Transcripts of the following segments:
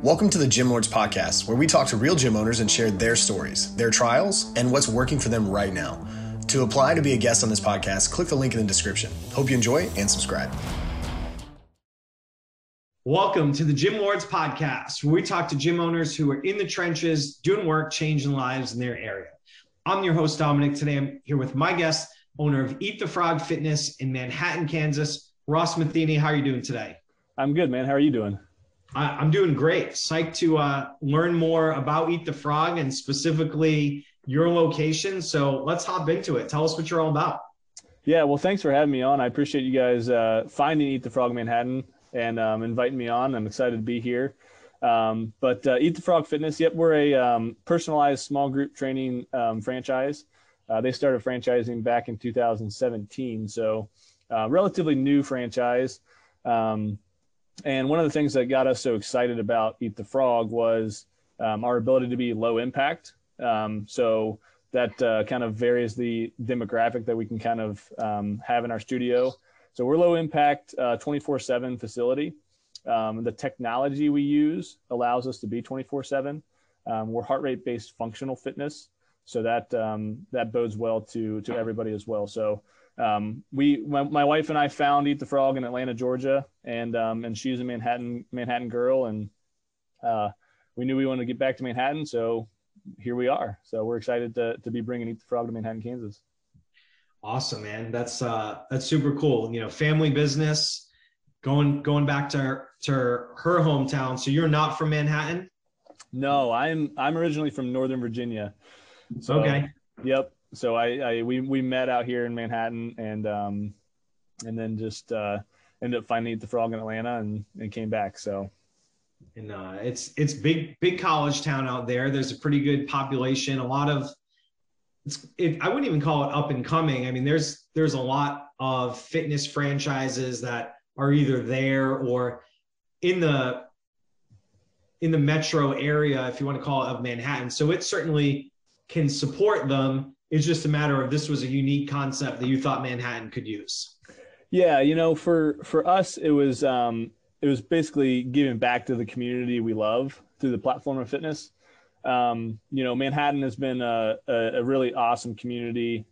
Welcome to the Gym Lords Podcast, where we talk to real gym owners and share their stories, their trials, and what's working for them right now. To apply to be a guest on this podcast, click the link in the description. Hope you enjoy and subscribe. Welcome to the Gym Lords Podcast, where we talk to gym owners who are in the trenches, doing work, changing lives in their area. I'm your host, Dominic. Today, I'm here with my guest, owner of Eat the Frog Fitness in Manhattan, Kansas, Ross Matheny. How are you doing today? I'm good, man. How are you doing? I'm doing great. Psyched to learn more about Eat the Frog and specifically your location. So let's hop into it. Tell us what you're all about. Yeah, well, thanks for having me on. I appreciate you guys finding Eat the Frog Manhattan and inviting me on. I'm excited to be here. But Eat the Frog Fitness, yep, we're a personalized small group training franchise. They started franchising back in 2017, so relatively new franchise. And one of the things that got us so excited about Eat the Frog was our ability to be low impact. So that kind of varies the demographic that we can kind of have in our studio. So we're low impact, 24/7 facility. The technology we use allows us to be 24/7. We're heart rate based functional fitness. So that bodes well to everybody as well. So my wife and I found Eat the Frog in Atlanta, Georgia, and she's a Manhattan girl, and we knew we wanted to get back to Manhattan, so here we are. So we're excited to be bringing Eat the Frog to Manhattan, Kansas. Awesome, man. That's super cool. You know, family business, going back to her hometown. So you're not from Manhattan? No, I'm originally from Northern Virginia. So, okay. Yep. So we met out here in Manhattan and then just ended up finding Eat the Frog in Atlanta and came back. So, and it's big college town out there. There's a pretty good population. A lot of I wouldn't even call it up and coming. I mean, there's a lot of fitness franchises that are either there or in the metro area, if you want to call it, of Manhattan. So it certainly can support them. It's just a matter of this was a unique concept that you thought Manhattan could use. Yeah, you know, for us, it was basically giving back to the community we love through the platform of fitness. You know, Manhattan has been a really awesome community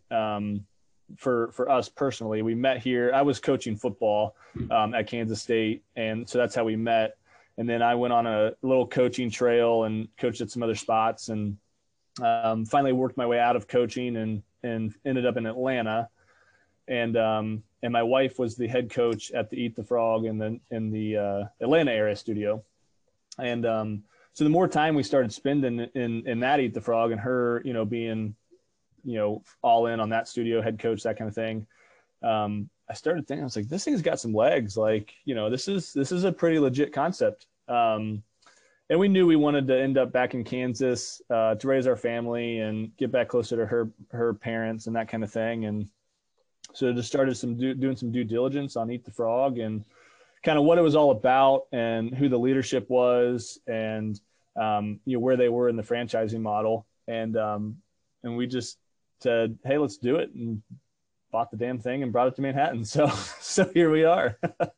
for us personally. We met here. I was coaching football at Kansas State, and so that's how we met. And then I went on a little coaching trail and coached at some other spots, and finally worked my way out of coaching and ended up in Atlanta. And my wife was the head coach at the Eat the Frog in the Atlanta area studio. And so the more time we started spending in that Eat the Frog and her, you know, being, you know, all in on that studio, head coach, that kind of thing, I started thinking, I was like, this thing's got some legs. Like, you know, this is a pretty legit concept. And we knew we wanted to end up back in Kansas to raise our family and get back closer to her parents and that kind of thing. And so just started doing some due diligence on Eat the Frog and kind of what it was all about and who the leadership was and you know, where they were in the franchising model. And we just said, hey, let's do it, and bought the damn thing and brought it to Manhattan. So here we are.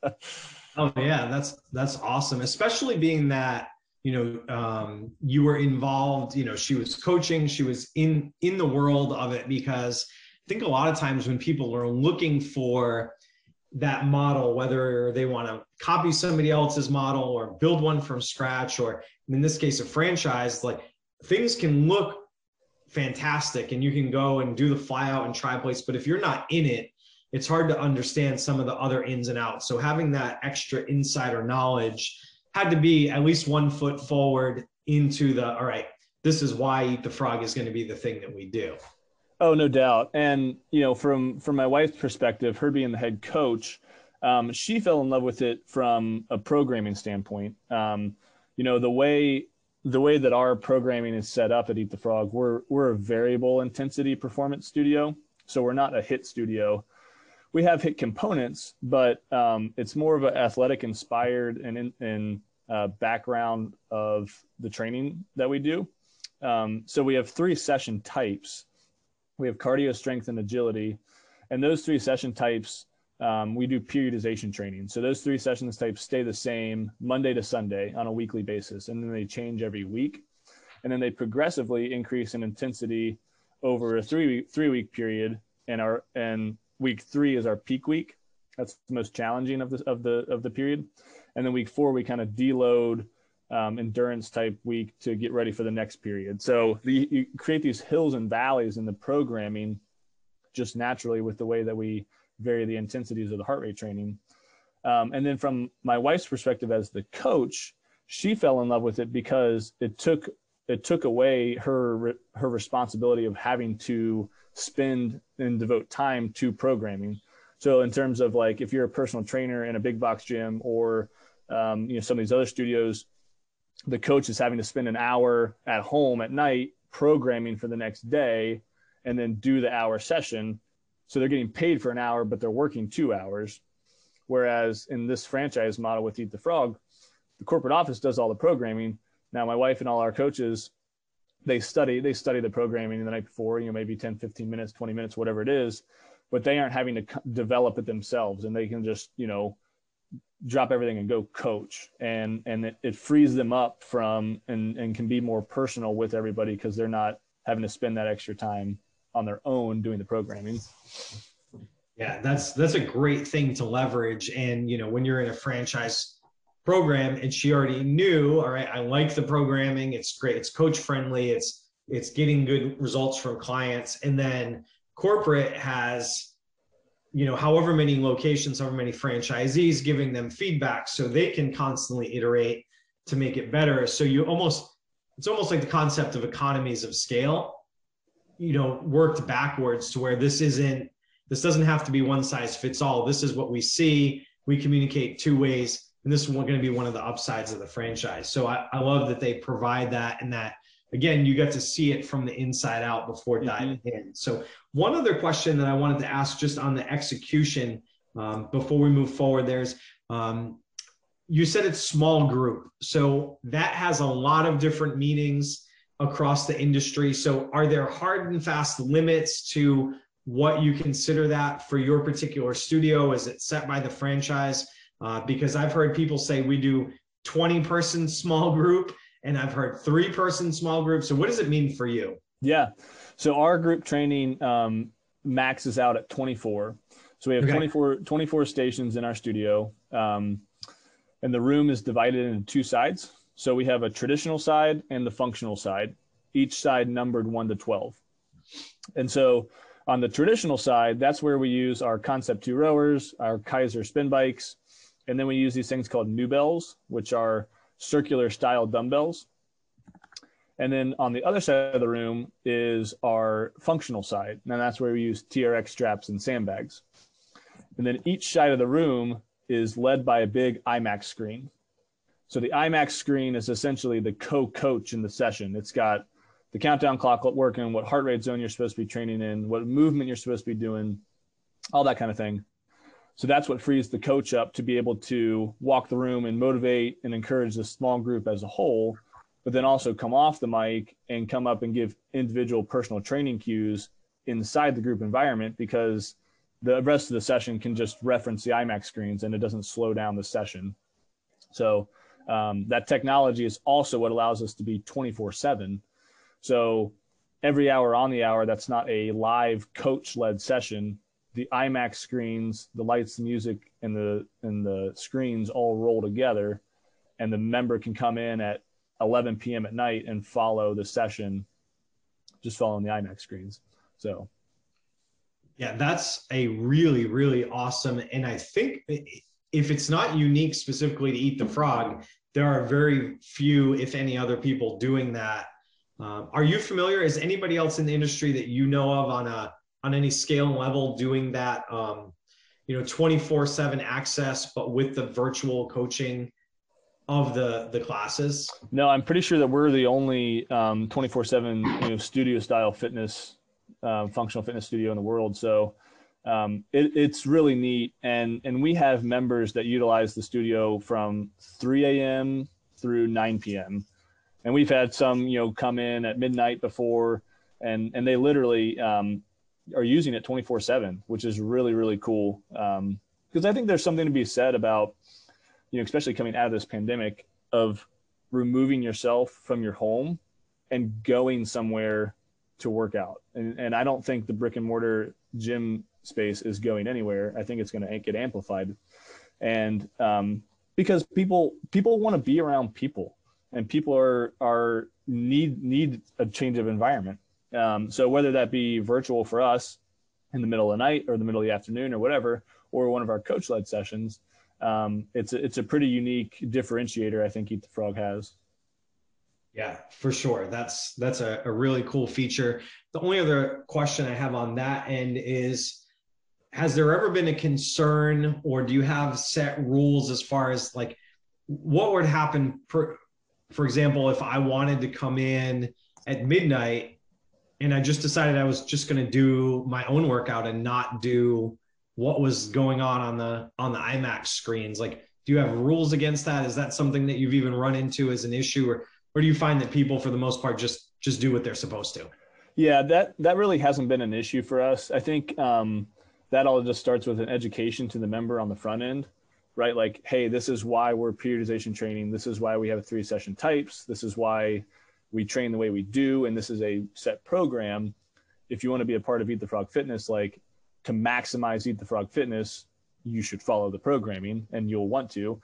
Oh yeah, that's awesome, especially being that, you know, you were involved, you know, she was coaching, she was in the world of it, because I think a lot of times when people are looking for that model, whether they want to copy somebody else's model or build one from scratch, or in this case, a franchise, like things can look fantastic and you can go and do the fly out and try place. But if you're not in it, it's hard to understand some of the other ins and outs. So having that extra insider knowledge had to be at least 1 foot forward into all right, this is why Eat the Frog is going to be the thing that we do. Oh, no doubt. And, you know, from my wife's perspective, her being the head coach, she fell in love with it from a programming standpoint. You know, the way that our programming is set up at Eat the Frog, we're a variable intensity performance studio. So we're not a HIIT studio. We have HIIT components, but it's more of an athletic inspired and background of the training that we do. So we have 3 session types. We have cardio, strength, and agility. And those 3 session types we do periodization training. So those 3 sessions types stay the same Monday to Sunday on a weekly basis, and then they change every week. And then they progressively increase in intensity over a 3-week period. And week 3 is our peak week. That's the most challenging of the period. And then week 4, we kind of deload, endurance type week to get ready for the next period. So you create these hills and valleys in the programming just naturally with the way that we vary the intensities of the heart rate training. And then from my wife's perspective as the coach, she fell in love with it because it took away her responsibility of having to spend and devote time to programming. So in terms of like, if you're a personal trainer in a big box gym or, some of these other studios, the coach is having to spend an hour at home at night programming for the next day and then do the hour session. So they're getting paid for an hour, but they're working 2 hours. Whereas in this franchise model with Eat the Frog, the corporate office does all the programming. Now, my wife and all our coaches, they study the programming the night before, maybe 10, 15 minutes, 20 minutes, whatever it is, but they aren't having to develop it themselves, and they can just, drop everything and go coach. And it frees them up from and can be more personal with everybody because they're not having to spend that extra time on their own doing the programming. Yeah, that's a great thing to leverage. And, when you're in a franchise program and she already knew, all right, I like the programming. It's great. It's coach friendly. It's getting good results from clients. And then corporate has, however many locations, however many franchisees giving them feedback so they can constantly iterate to make it better. So it's almost like the concept of economies of scale, worked backwards to where this doesn't have to be one size fits all. This is what we see. We communicate 2 ways. And this is going to be one of the upsides of the franchise. So I love that they provide that, and that, again, you get to see it from the inside out before diving in. So one other question that I wanted to ask just on the execution before we move forward, you said it's small group. So that has a lot of different meanings across the industry. So are there hard and fast limits to what you consider that for your particular studio? Is it set by the franchise? Because I've heard people say we do 20-person small group, and I've heard 3-person small group. So what does it mean for you? Yeah. So our group training maxes out at 24. So we have 24 stations in our studio. And the room is divided into 2 sides. So we have a traditional side and the functional side, each side numbered 1 to 12. And so on the traditional side, that's where we use our Concept 2 rowers, our Kaiser spin bikes, and then we use these things called Nubels, which are circular style dumbbells. And then on the other side of the room is our functional side. And that's where we use TRX straps and sandbags. And then each side of the room is led by a big IMAX screen. So the IMAX screen is essentially the co-coach in the session. It's got the countdown clock working, what heart rate zone you're supposed to be training in, what movement you're supposed to be doing, all that kind of thing. So that's what frees the coach up to be able to walk the room and motivate and encourage the small group as a whole, but then also come off the mic and come up and give individual personal training cues inside the group environment, because the rest of the session can just reference the IMAX screens and it doesn't slow down the session. So that technology is also what allows us to be 24/7. So every hour on the hour, that's not a live coach-led session. The IMAX screens, the lights, the music, and the screens all roll together, and the member can come in at 11 p.m. at night and follow the session, just following the IMAX screens. So, yeah, that's a really, really awesome. And I think if it's not unique specifically to Eat the Frog, there are very few, if any, other people doing that. Are you familiar? Is anybody else in the industry that you know of on any scale and level doing that, 24/7 access, but with the virtual coaching of the classes? No, I'm pretty sure that we're the only 24/7 studio style fitness, functional fitness studio in the world. So it's really neat, and we have members that utilize the studio from 3 a.m. through 9 p.m. And we've had some come in at midnight before, and they literally are using it 24/7, which is really, really cool. Because I think there's something to be said about, especially coming out of this pandemic, of removing yourself from your home and going somewhere to work out. And I don't think the brick and mortar gym space is going anywhere. I think it's going to get amplified. And because people want to be around people, and people are need a change of environment. So whether that be virtual for us in the middle of the night or the middle of the afternoon or whatever, or one of our coach led sessions, it's a pretty unique differentiator I think Eat the Frog has. Yeah, for sure. That's a really cool feature. The only other question I have on that end is, has there ever been a concern, or do you have set rules as far as like what would happen, for example, if I wanted to come in at midnight and I just decided I was just going to do my own workout and not do what was going on the IMAX screens? Like, do you have rules against that? Is that something that you've even run into as an issue, or do you find that people for the most part just do what they're supposed to? Yeah, that really hasn't been an issue for us. I think that all just starts with an education to the member on the front end, right? Like, hey, this is why we're periodization training. This is why we have 3 session types. This is why we train the way we do. And this is a set program. If you want to be a part of Eat the Frog Fitness, like, to maximize Eat the Frog Fitness, you should follow the programming, and you'll want to.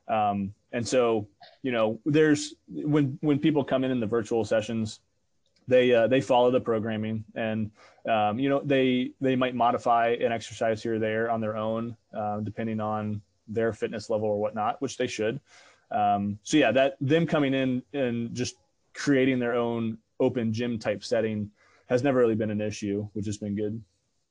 And so, there's when people come in the virtual sessions, they follow the programming, and they might modify an exercise here or there on their own, depending on their fitness level or whatnot, which they should. So yeah, that them coming in and just creating their own open gym type setting has never really been an issue, which has been good.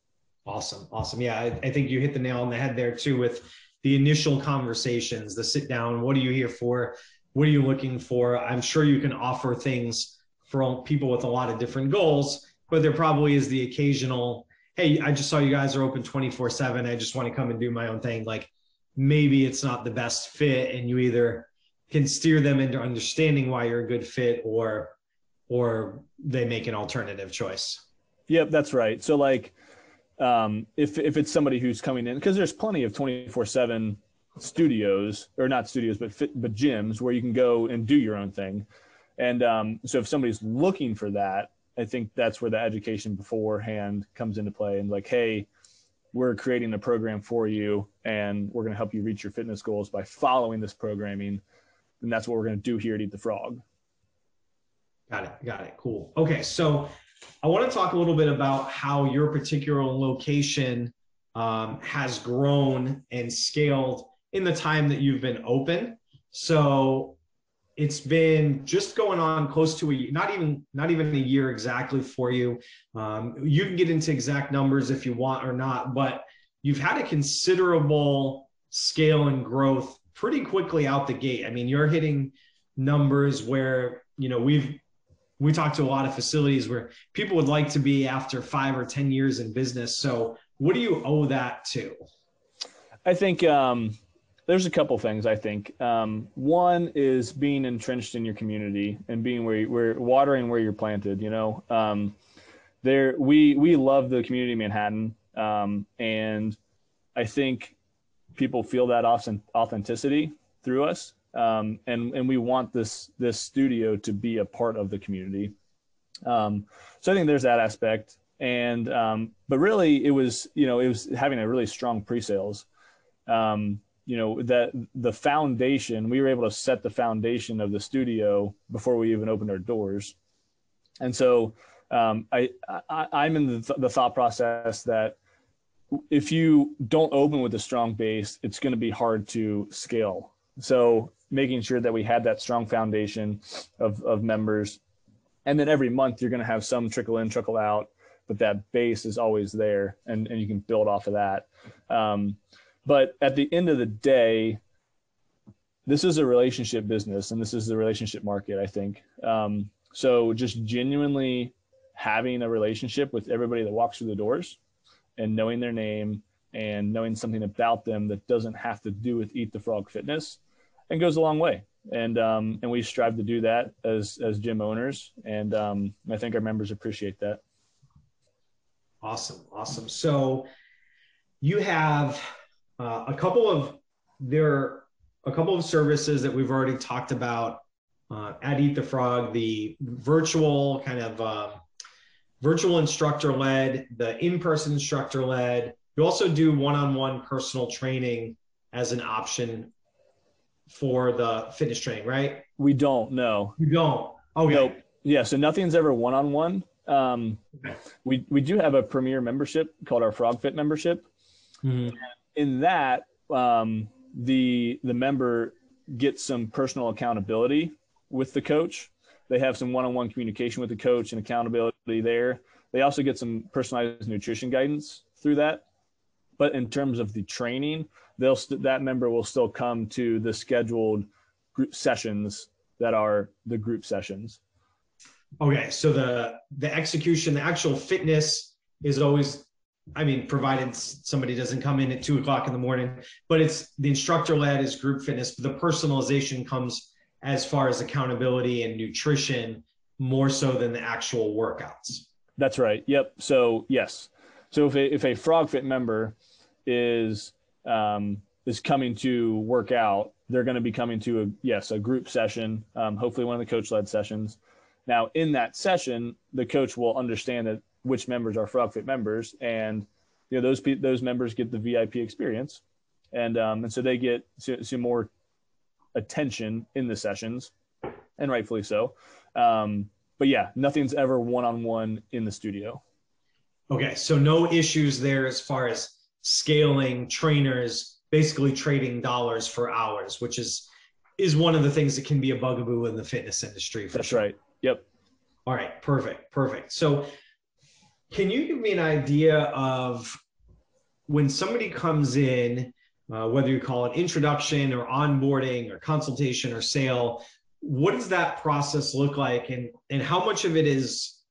Awesome. Yeah, I think you hit the nail on the head there too, with the initial conversations, the sit down. What are you here for? What are you looking for? I'm sure you can offer things for people with a lot of different goals, but there probably is the occasional, hey, I just saw you guys are open 24/7. I just want to come and do my own thing. Like, maybe it's not the best fit, and you either can steer them into understanding why you're a good fit, or they make an alternative choice. Yep, that's right. So like, if it's somebody who's coming in, because there's plenty of 24/7 studios, or not studios, but gyms where you can go and do your own thing. And so if somebody's looking for that, I think that's where the education beforehand comes into play. And like, hey, we're creating a program for you, and we're going to help you reach your fitness goals by following this programming. And that's what we're going to do here at Eat the Frog. Got it. Cool. Okay. So I want to talk a little bit about how your particular location has grown and scaled in the time that you've been open. So it's been just going on close to a year, not even a year exactly for you. You can get into exact numbers if you want or not, but you've had a considerable scale and growth pretty quickly out the gate. I mean, you're hitting numbers where, we talk to a lot of facilities where people would like to be after 5 or 10 years in business. So what do you owe that to? I think there's a couple things. I think one is being entrenched in your community and being where watering where you're planted. We love the community of Manhattan, and I think people feel that authenticity through us. And we want this studio to be a part of the community. So I think there's that aspect. And, but really it was having a really strong pre-sales, that the foundation, we were able to set the foundation of the studio before we even opened our doors. And so, I'm in the thought process that if you don't open with a strong base, it's going to be hard to scale. So making sure that we had that strong foundation of members, and then every month you're going to have some trickle in, trickle out, but that base is always there, and you can build off of that. But at the end of the day, this is a relationship business, and this is the relationship market, I think. So just genuinely having a relationship with everybody that walks through the doors, and knowing their name and knowing something about them that doesn't have to do with Eat the Frog Fitness, and goes a long way. And we strive to do that as gym owners. And I think our members appreciate that. Awesome. So you have a couple of services that we've already talked about at Eat the Frog, the virtual kind of virtual instructor led, the in-person instructor led. You also do one-on-one personal training as an option for the fitness training, right? We don't know. You don't. Okay. Nope. Yeah. So nothing's ever one-on-one. Okay. We do have a premier membership called our FrogFit membership. Mm-hmm. In that, the member gets some personal accountability with the coach. They have some one-on-one communication with the coach and accountability there. They also get some personalized nutrition guidance through that. But in terms of the training, that member will still come to the scheduled group sessions that are the group sessions. Okay, so the execution, the actual fitness is always, I mean, provided somebody doesn't come in at 2:00 in the morning, but it's the instructor led is group fitness. But the personalization comes as far as accountability and nutrition more so than the actual workouts. That's right. Yep. So yes. So if a FrogFit member is coming to work out, they're going to be coming to a group session, hopefully one of the coach led sessions. Now in that session, the coach will understand that which members are FrogFit members, and those members get the VIP experience, and so they get some more attention in the sessions, and rightfully so. But yeah, nothing's ever one-on-one in the studio. Okay, so no issues there as far as scaling trainers, basically trading dollars for hours, which is one of the things that can be a bugaboo in the fitness industry. That's sure. Right. Yep. All right, perfect. So can you give me an idea of when somebody comes in, whether you call it introduction or onboarding or consultation or sale, what does that process look like, and how much of it is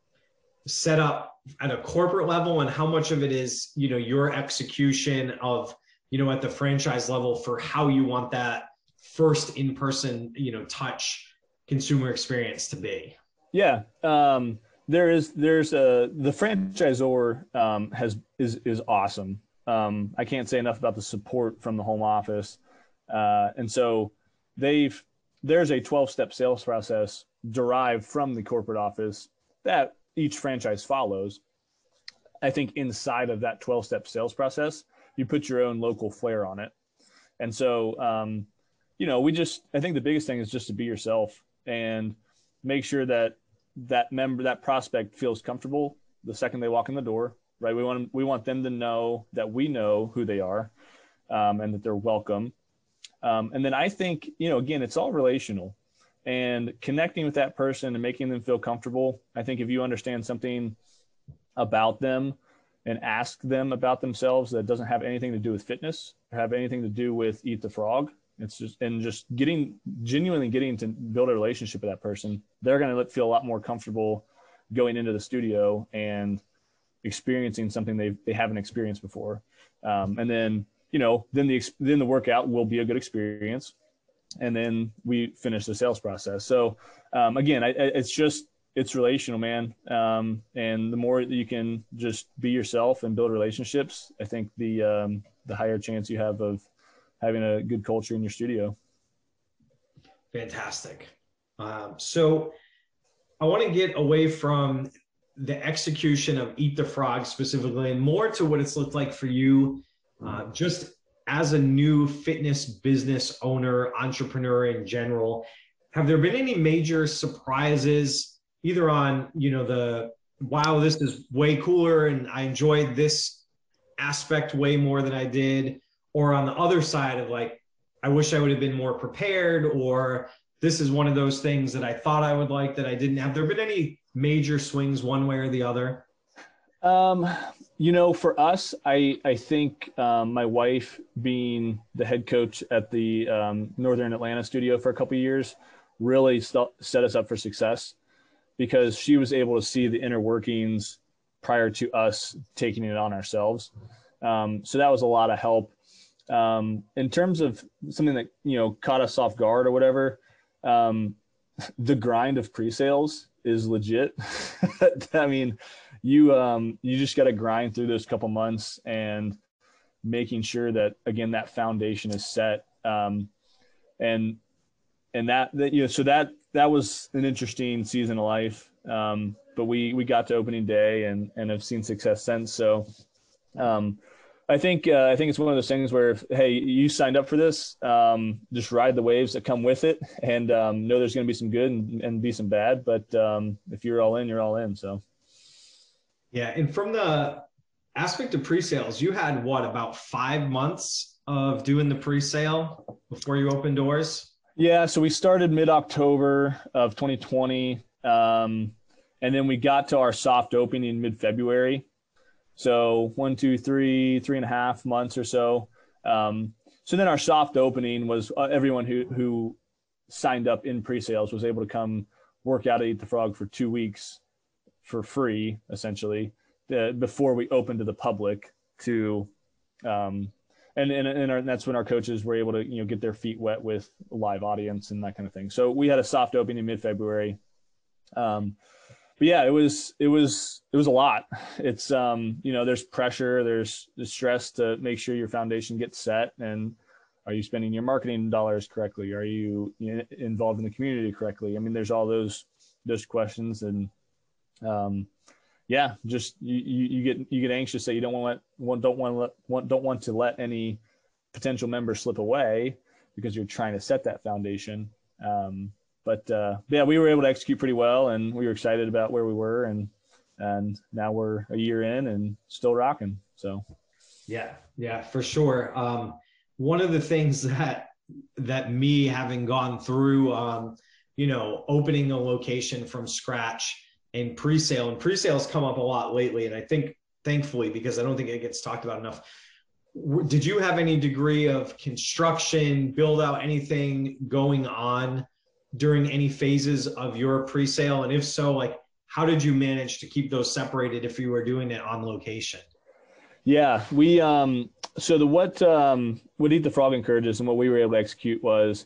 set up at a corporate level and how much of it is, your execution of, at the franchise level for how you want that first in-person, touch consumer experience to be? Yeah. There's the franchisor is awesome. I can't say enough about the support from the home office. And so there's a 12-step sales process derived from the corporate office that each franchise follows. I think inside of that 12-step sales process, you put your own local flair on it. And so, I think the biggest thing is just to be yourself and make sure that that prospect feels comfortable the second they walk in the door, right? We want them to know that we know who they are, and that they're welcome. And then I think, again, it's all relational, and connecting with that person and making them feel comfortable. I think if you understand something about them and ask them about themselves that doesn't have anything to do with fitness or have anything to do with Eat the Frog, it's just genuinely getting to build a relationship with that person, they're going to feel a lot more comfortable going into the studio and experiencing something they haven't experienced before. And then, then the workout will be a good experience. And then we finish the sales process. So again, it's relational, man. And the more that you can just be yourself and build relationships, I think the higher chance you have of having a good culture in your studio. Fantastic. So I want to get away from the execution of Eat the Frog specifically and more to what it's looked like for you just as a new fitness business owner, entrepreneur in general. Have there been any major surprises either on, wow, this is way cooler and I enjoyed this aspect way more than I did, or on the other side of like, I wish I would have been more prepared, or this is one of those things that I thought I would like that I didn't have? There been any major swings one way or the other? For us, I think my wife being the head coach at the Northern Atlanta studio for a couple of years really set us up for success, because she was able to see the inner workings prior to us taking it on ourselves. So that was a lot of help. In terms of something that, caught us off guard or whatever, the grind of pre-sales is legit. I mean, you just got to grind through those couple months and making sure that, again, that foundation is set. And so that was an interesting season of life. But we got to opening day and have seen success since. So, I think it's one of those things where, hey, you signed up for this, just ride the waves that come with it, and know there's going to be some good and be some bad. But if you're all in, you're all in. So, yeah. And from the aspect of pre-sales, you had about 5 months of doing the pre-sale before you opened doors? Yeah. So we started mid-October of 2020, and then we got to our soft opening in mid-February. So 1, 2, 3, 3.5 months or so. So then our soft opening was everyone who signed up in pre-sales was able to come work out at Eat the Frog for 2 weeks for free, essentially, before we opened to the public to, and that's when our coaches were able to, get their feet wet with a live audience and that kind of thing. So we had a soft opening in mid-February. But yeah, it was a lot. It's, there's pressure, there's the stress to make sure your foundation gets set. And are you spending your marketing dollars correctly? Are you, involved in the community correctly? I mean, there's all those questions, and just you get anxious that you don't want to let any potential members slip away because you're trying to set that foundation. But we were able to execute pretty well, and we were excited about where we were, and now we're a year in and still rocking. So, yeah, for sure. One of the things that me having gone through, opening a location from scratch and pre-sale has come up a lot lately, and I think thankfully, because I don't think it gets talked about enough. Did you have any degree of construction, build out, anything going on during any phases of your pre-sale? And if so, how did you manage to keep those separated if you were doing it on location? Yeah, we, so what Eat the Frog encourages and what we were able to execute was,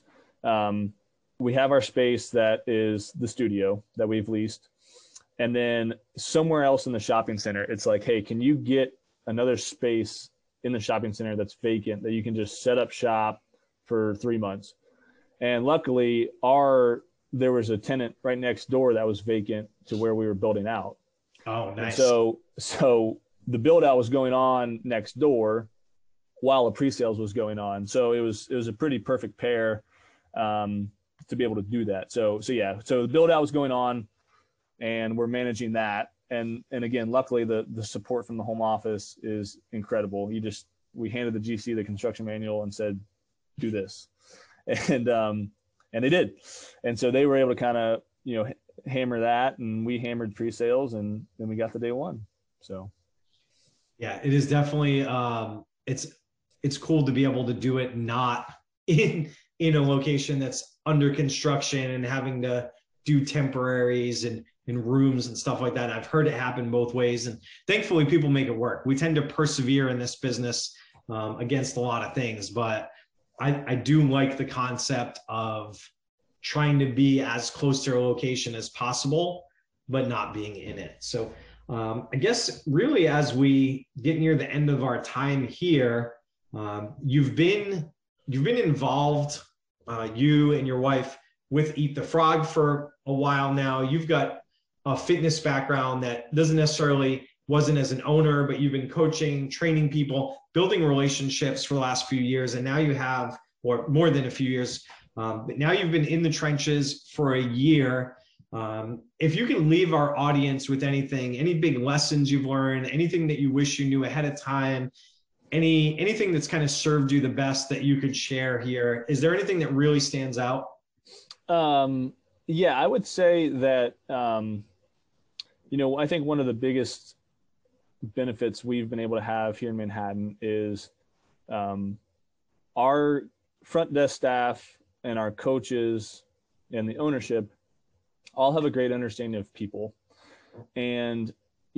we have our space that is the studio that we've leased. And then somewhere else in the shopping center, it's like, hey, can you get another space in the shopping center that's vacant that you can just set up shop for 3 months? And luckily, there was a tenant right next door that was vacant to where we were building out. Oh, nice. And so the build out was going on next door while the pre-sales was going on. So it was a pretty perfect pair to be able to do that. So the build out was going on, and we're managing that. And again, luckily the support from the home office is incredible. We handed the GC the construction manual and said, do this. And they did. And so they were able to kind of, hammer that, and we hammered pre-sales, and then we got the day one. So. Yeah, it is definitely, it's cool to be able to do it not in a location that's under construction and having to do temporaries and rooms and stuff like that. I've heard it happen both ways, and thankfully people make it work. We tend to persevere in this business against a lot of things, but I do like the concept of trying to be as close to a location as possible, but not being in it. So I guess really as we get near the end of our time here, you've been involved, you and your wife, with Eat the Frog for a while now. You've got a fitness background that wasn't as an owner, but you've been coaching, training people, building relationships for the last few years. And now you have, or more than a few years, but now you've been in the trenches for a year. If you can leave our audience with anything, any big lessons you've learned, anything that you wish you knew ahead of time, anything that's kind of served you the best that you could share here, is there anything that really stands out? Yeah, I would say that, I think one of the biggest benefits we've been able to have here in Manhattan is our front desk staff and our coaches and the ownership all have a great understanding of people. And,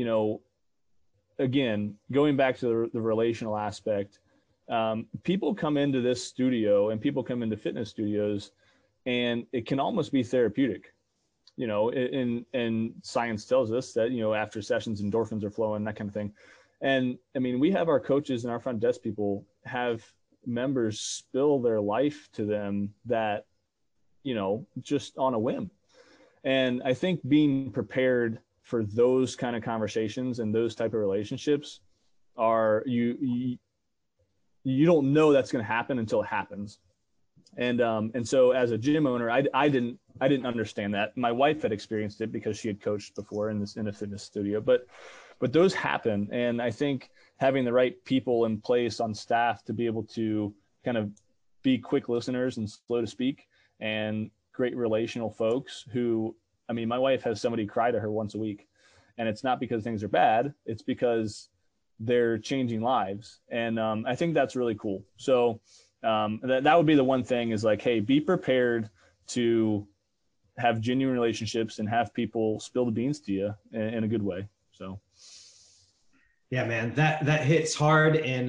again, going back to the relational aspect, people come into this studio and people come into fitness studios, and it can almost be therapeutic. And science tells us that, after sessions, endorphins are flowing, that kind of thing. And I mean, we have our coaches and our front desk people have members spill their life to them that, just on a whim. And I think being prepared for those kind of conversations and those type of relationships are you don't know that's going to happen until it happens. And so as a gym owner, I didn't understand that. My wife had experienced it because she had coached before in a fitness studio, but those happen. And I think having the right people in place on staff to be able to kind of be quick listeners and slow to speak, and great relational folks who, I mean, my wife has somebody cry to her once a week, and it's not because things are bad. It's because they're changing lives. And I think that's really cool. So that would be the one thing is like, hey, be prepared to have genuine relationships and have people spill the beans to you in a good way. So. Yeah, man, that hits hard. And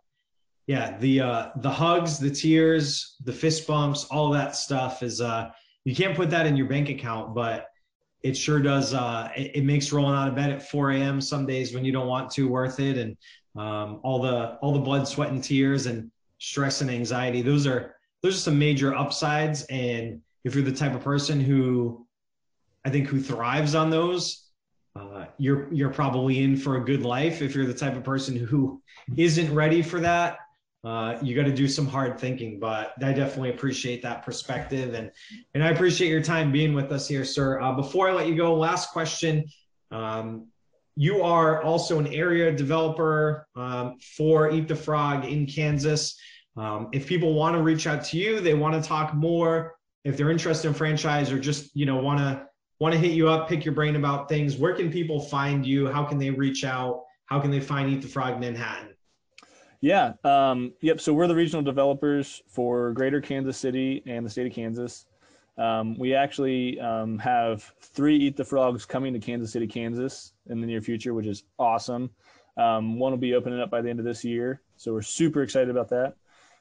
the hugs, the tears, the fist bumps, all that stuff is, you can't put that in your bank account, but it sure does. It makes rolling out of bed at 4 a.m. some days when you don't want to worth it. And all the blood, sweat, and tears and stress and anxiety, those are some major upsides. And if you're the type of person who thrives on those, you're probably in for a good life. If you're the type of person who isn't ready for that, you got to do some hard thinking. But I definitely appreciate that perspective, and I appreciate your time being with us here, sir. Before I let you go, last question. You are also an area developer for Eat the Frog in Kansas. If people want to reach out to you, they want to talk more, if they're interested in franchise or just want to hit you up, pick your brain about things, where can people find you? How can they reach out? How can they find Eat the Frog Manhattan? Yeah. Yep. So we're the regional developers for Greater Kansas City and the state of Kansas. We actually have 3 Eat the Frogs coming to Kansas City, Kansas in the near future, which is awesome. One will be opening up by the end of this year. So we're super excited about that.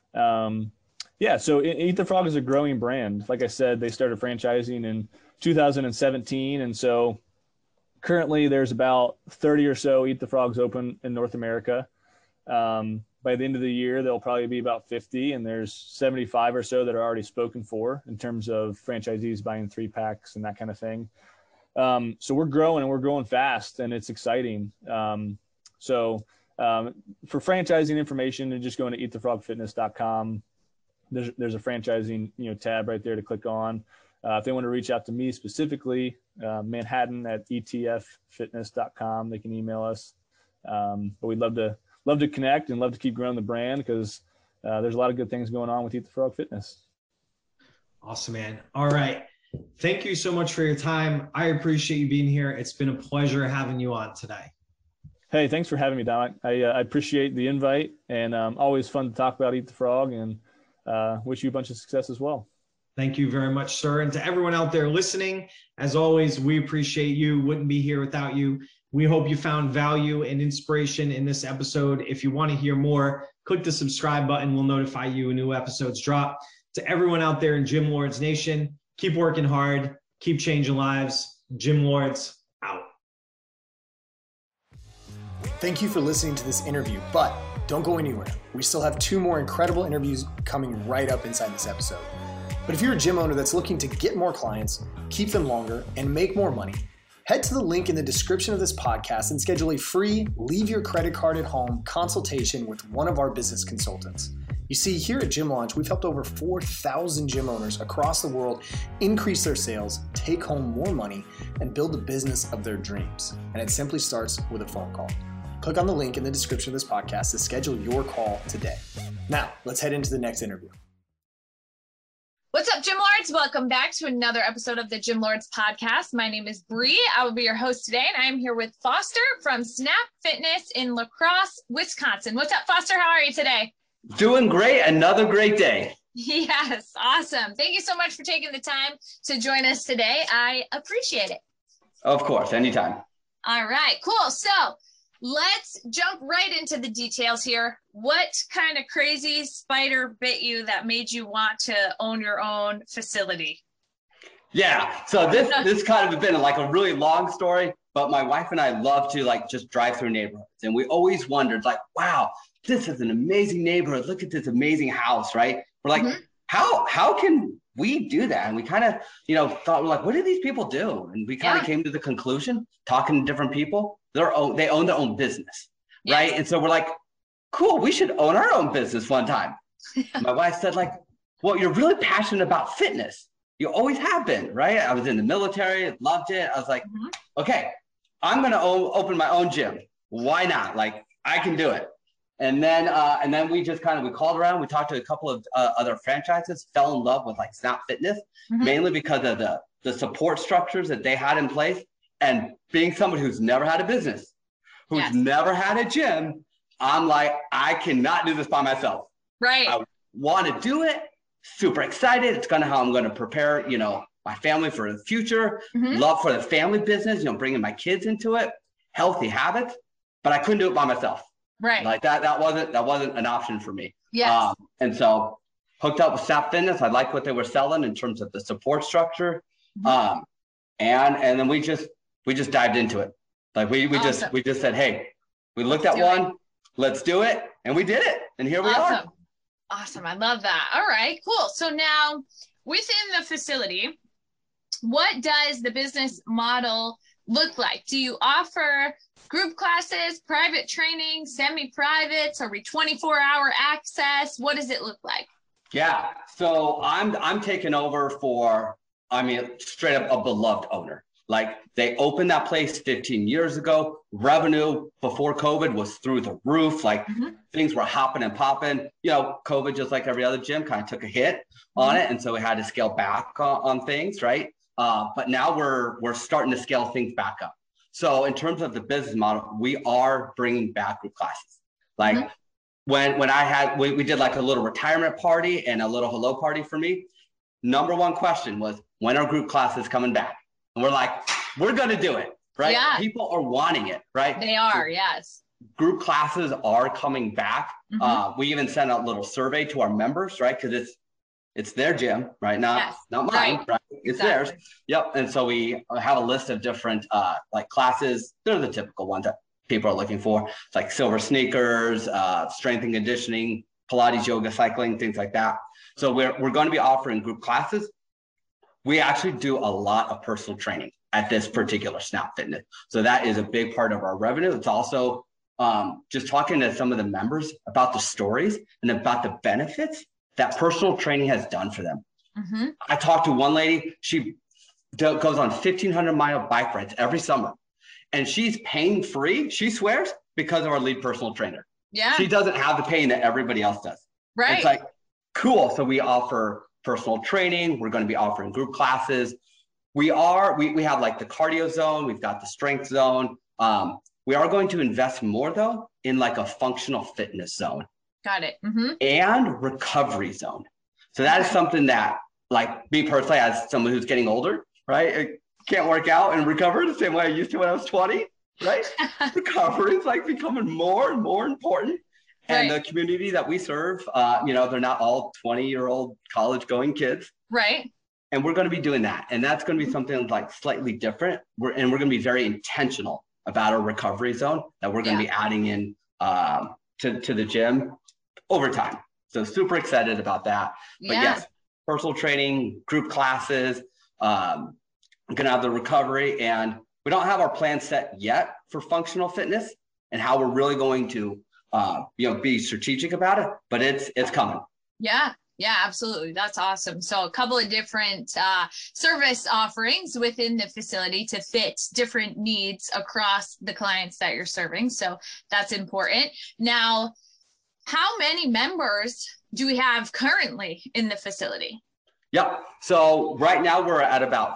So Eat the Frog is a growing brand. Like I said, they started franchising in 2017. And so currently there's about 30 or so Eat the Frogs open in North America. By the end of the year, there'll probably be about 50, and there's 75 or so that are already spoken for in terms of franchisees buying 3-packs and that kind of thing. So we're growing, and we're growing fast, and it's exciting. For franchising information, just going to eatthefrogfitness.com. There's a franchising tab right there to click on. If they want to reach out to me specifically, Manhattan at etffitness.com, they can email us. But we'd love to connect and love to keep growing the brand because there's a lot of good things going on with Eat the Frog Fitness. Awesome, man. All right. Thank you so much for your time. I appreciate you being here. It's been a pleasure having you on today. Hey, thanks for having me, Dominic. I appreciate the invite, and always fun to talk about Eat the Frog, and wish you a bunch of success as well. Thank you very much, sir. And to everyone out there listening, as always, we appreciate you. Wouldn't be here without you. We hope you found value and inspiration in this episode. If you want to hear more, click the subscribe button. We'll notify you when new episodes drop. To everyone out there in Gym Lords Nation, keep working hard, keep changing lives. Gym Lords out. Thank you for listening to this interview, but don't go anywhere. We still have 2 more incredible interviews coming right up inside this episode. But if you're a gym owner that's looking to get more clients, keep them longer, and make more money, head to the link in the description of this podcast and schedule a free leave your credit card at home consultation with one of our business consultants. You see, here at Gym Launch, we've helped over 4,000 gym owners across the world increase their sales, take home more money, and build the business of their dreams. And it simply starts with a phone call. Click on the link in the description of this podcast to schedule your call today. Now, let's head into the next interview. What's up, Gym Lords? Welcome back to another episode of the Gym Lords podcast. My name is Bree. I will be your host today, and I am here with Foster from Snap Fitness in La Crosse, Wisconsin. What's up, Foster? How are you today? Doing great. Another great day. Yes, awesome. Thank you so much for taking the time to join us today. I appreciate it. Of course, anytime. All right, cool. So let's jump right into the details here. What kind of crazy spider bit you that made you want to own your own facility? Yeah, so this kind of been like a really long story. but my wife and I love to like just drive through neighborhoods. And we always wondered like, wow, this is an amazing neighborhood. Look at this amazing house, right? We're like, how can we do that? And we kind of, thought, we're like, what do these people do? And we kind of came to the conclusion, talking to different people, they own their own business, right? And so we're like, cool, we should own our own business one time. My wife said like, well, you're really passionate about fitness. You always have been, right? I was in the military, loved it. I was like, okay, I'm going to open my own gym. Why not? Like, I can do it. And then we just we called around. We talked to a couple of other franchises, fell in love with like Snap Fitness, mainly because of the support structures that they had in place. And being someone who's never had a business, who's never had a gym, I'm like, I cannot do this by myself. Right. I want to do it. Super excited. It's kind of how I'm going to prepare, my family for the future, love for the family business, bringing my kids into it, healthy habits, but I couldn't do it by myself. Right. Like that wasn't an option for me. Yes. And so hooked up with Snap Fitness. I liked what they were selling in terms of the support structure. And then we just dived into it. Like we just said, hey, we looked at one, let's do it. And we did it. And here we are. Awesome. I love that. All right, cool. So now within the facility, what does the business model look like? Do you offer group classes, private training, semi-privates? Are we 24-hour access? What does it look like? Yeah. So I'm taking over for, straight up a beloved owner. Like they opened that place 15 years ago. Revenue before COVID was through the roof. Like things were hopping and popping. COVID, just like every other gym, kind of took a hit on it. And so we had to scale back on things, right? But now we're starting to scale things back up. So in terms of the business model, we are bringing back group classes. Like when we did like a little retirement party and a little hello party for me. Number one question was, when are group classes coming back? And we're like, we're going to do it, right? Yeah. People are wanting it, right? They are, yes. Group classes are coming back. We even sent out a little survey to our members, right? Because it's their gym, right? Not mine, right? It's theirs. Yep. And so we have a list of different like classes. They're the typical ones that people are looking for. It's like silver sneakers, strength and conditioning, Pilates, yoga, cycling, things like that. So we're going to be offering group classes. We actually do a lot of personal training at this particular Snap Fitness. So that is a big part of our revenue. It's also just talking to some of the members about the stories and about the benefits that personal training has done for them. I talked to one lady, she goes on 1,500-mile bike rides every summer, and she's pain free, she swears, because of our lead personal trainer. Yeah. She doesn't have the pain that everybody else does. Right. It's like, cool. So we offer personal training. We're going to be offering group classes. We have like the cardio zone. We've got the strength zone. We are going to invest more though in like a functional fitness zone. Got it. And recovery zone. So that is something that, like me personally, as someone who's getting older, right? I can't work out and recover the same way I used to when I was 20, right? Recovery is like becoming more and more important. And the community that we serve, they're not all 20-year-old college-going kids. Right. And we're going to be doing that. And that's going to be something like slightly different. We're going to be very intentional about our recovery zone that we're going to be adding in to the gym over time. So super excited about that. But yes, personal training, group classes, I'm going to have the recovery. And we don't have our plan set yet for functional fitness and how we're really going to be strategic about it, but it's coming. Yeah, absolutely. That's awesome. So a couple of different service offerings within the facility to fit different needs across the clients that you're serving. So that's important. Now, how many members do we have currently in the facility? Yep. So right now we're at about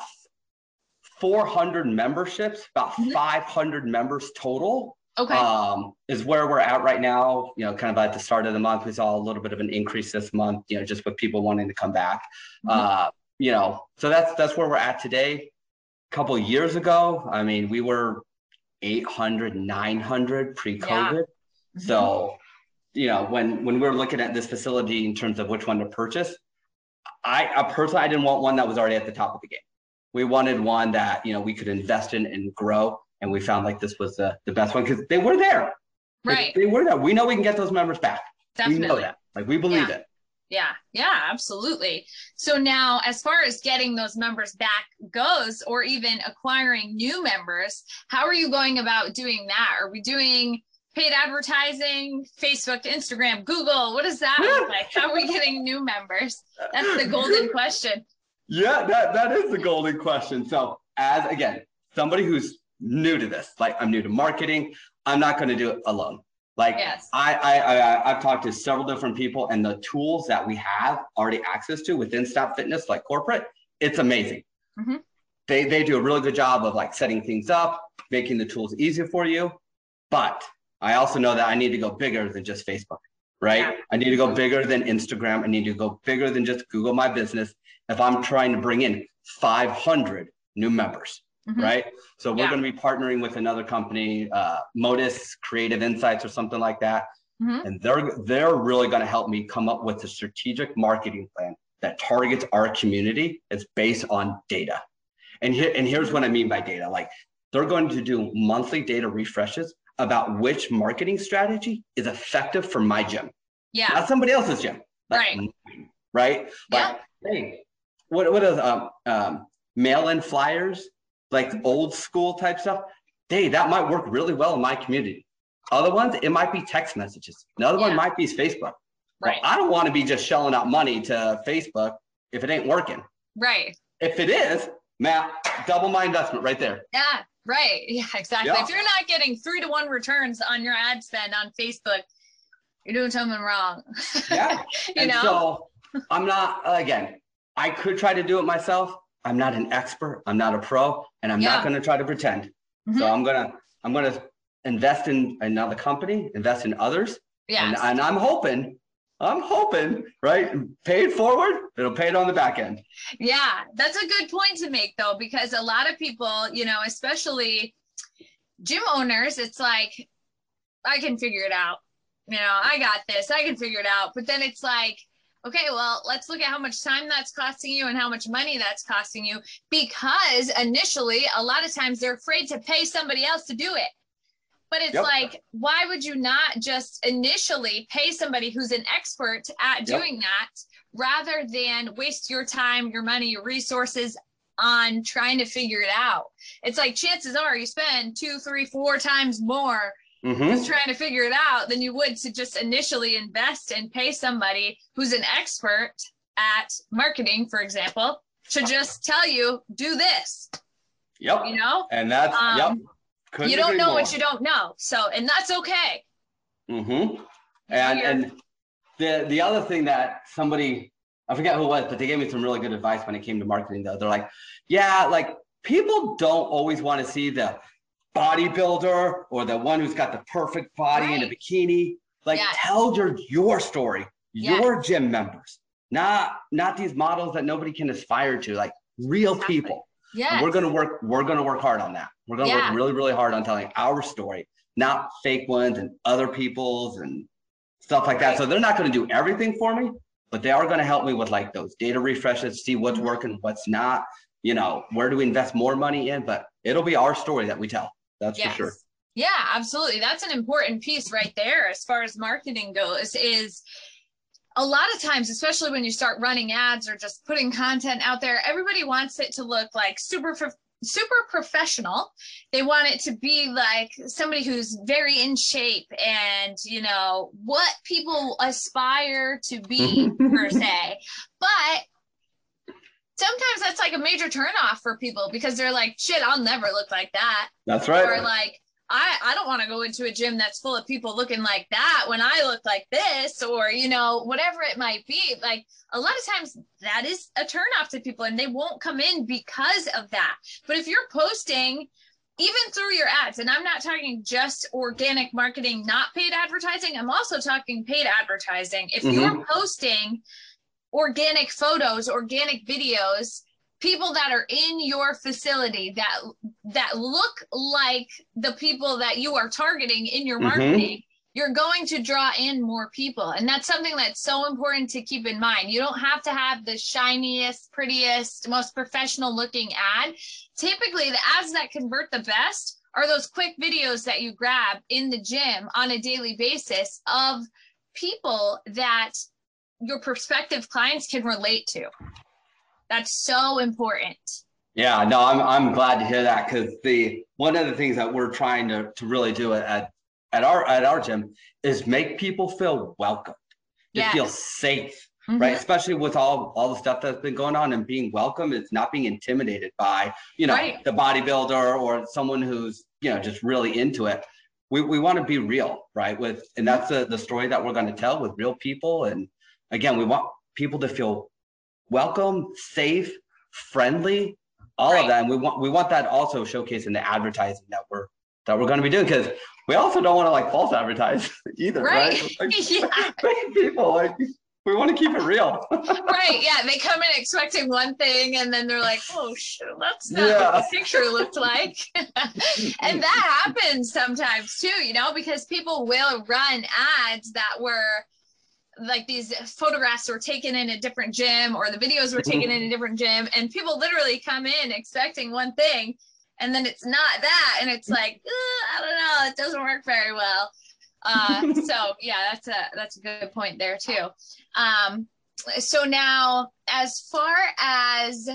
400 memberships, about 500 members total. Okay. Is where we're at right now, kind of at the start of the month. We saw a little bit of an increase this month, just with people wanting to come back. So that's where we're at today. A couple of years ago, we were 800, 900 pre-COVID. So, when we were looking at this facility in terms of which one to purchase, I personally didn't want one that was already at the top of the game. We wanted one that, we could invest in and grow. and we found like this was the best one because they were there. Right. They were there. We know we can get those members back. Definitely. We know that. Like we believe it. Yeah, absolutely. So now, as far as getting those members back goes, or even acquiring new members, how are you going about doing that? Are we doing paid advertising, Facebook, Instagram, Google? What does that look like? How are we getting new members? That's the golden question. Yeah, that is the golden question. So as, again, somebody who's new to this, like I'm new to marketing, I'm not going to do it alone. Like yes. I've talked to several different people, and the tools that we have already access to within Snap Fitness, like corporate, it's amazing. Mm-hmm. They do a really good job of like setting things up, making the tools easier for you. But I also know that I need to go bigger than just Facebook, right? Yeah. I need to go bigger than Instagram. I need to go bigger than just Google My Business if I'm trying to bring in 500 new members. Mm-hmm. Right. So we're going to be partnering with another company, Modus Creative Insights or something like that. Mm-hmm. And they're really going to help me come up with a strategic marketing plan that targets our community. It's based on data. And here's what I mean by data. Like they're going to do monthly data refreshes about which marketing strategy is effective for my gym. Yeah. Not somebody else's gym. Like mine, right. Like, hey, what is mail-in flyers? Like old school type stuff, hey, that might work really well in my community. Other ones, it might be text messages. Another one might be Facebook. Right. Well, I don't want to be just shelling out money to Facebook if it ain't working. Right. If it is, Matt, double my investment right there. Yeah, right. Yeah, exactly. Yeah. If you're not getting 3-to-1 returns on your ad spend on Facebook, you're doing something wrong. Yeah. And so I'm not, again, I could try to do it myself. I'm not an expert. I'm not a pro, and I'm not going to try to pretend. Mm-hmm. So I'm gonna invest in another company, invest in others. Yeah. And I'm hoping, right? Pay it forward, it'll pay it on the back end. Yeah, that's a good point to make though, because a lot of people, especially gym owners, it's like, I can figure it out. I got this. I can figure it out. But then it's like, okay, well, let's look at how much time that's costing you and how much money that's costing you, because initially, a lot of times they're afraid to pay somebody else to do it. But it's like, why would you not just initially pay somebody who's an expert at doing that rather than waste your time, your money, your resources on trying to figure it out? It's like chances are you spend 2, 3, 4 times more just trying to figure it out than you would to just initially invest and pay somebody who's an expert at marketing, for example, to just tell you, do this. Yep. And that's, you don't know what you don't know. So, and that's okay. Mm-hmm. And the other thing that somebody, I forget who it was, but they gave me some really good advice when it came to marketing though. They're like, yeah, like people don't always want to see the bodybuilder or the one who's got the perfect body in a bikini. Like tell your story, your gym members, not these models that nobody can aspire to, like real people. Yeah. We're gonna work hard on that. We're gonna work really, really hard on telling our story, not fake ones and other people's and stuff like that. So they're not gonna do everything for me, but they are gonna help me with like those data refreshes, see what's working, what's not, where do we invest more money in, but it'll be our story that we tell. That's for sure. Yeah, absolutely. That's an important piece right there as far as marketing goes, is a lot of times, especially when you start running ads or just putting content out there, everybody wants it to look like super professional. They want it to be like somebody who's very in shape and, what people aspire to be per se. But sometimes that's like a major turnoff for people because they're like, shit, I'll never look like that. That's right. Or like, I don't want to go into a gym that's full of people looking like that when I look like this, or, whatever it might be. Like a lot of times that is a turnoff to people and they won't come in because of that. But if you're posting even through your ads, and I'm not talking just organic marketing, not paid advertising, I'm also talking paid advertising. If you're posting organic photos, organic videos, people that are in your facility that look like the people that you are targeting in your marketing, you're going to draw in more people. And that's something that's so important to keep in mind. You don't have to have the shiniest, prettiest, most professional looking ad. Typically, the ads that convert the best are those quick videos that you grab in the gym on a daily basis of people that your prospective clients can relate to. That's so important. Yeah, no, I'm glad to hear that, because one of the things that we're trying to really do at our gym is make people feel welcome, to feel safe, right? Especially with all the stuff that's been going on, and being welcome is not being intimidated by, the bodybuilder or someone who's, just really into it. We want to be real, right? And that's the story that we're going to tell with real people. And again, we want people to feel welcome, safe, friendly, all of that. And we want that also showcased in the advertising that we're going to be doing, because we also don't want to false advertise either, right? People, we want to keep it real. Right. Yeah. They come in expecting one thing, and then they're like, oh, shoot, that's not what the picture looked like. And that happens sometimes too, because people will run ads that were like, these photographs were taken in a different gym, or the videos were taken in a different gym, and people literally come in expecting one thing, and then it's not that, and it's like, I don't know, it doesn't work very well. So yeah, that's a good point there too. So now, as far as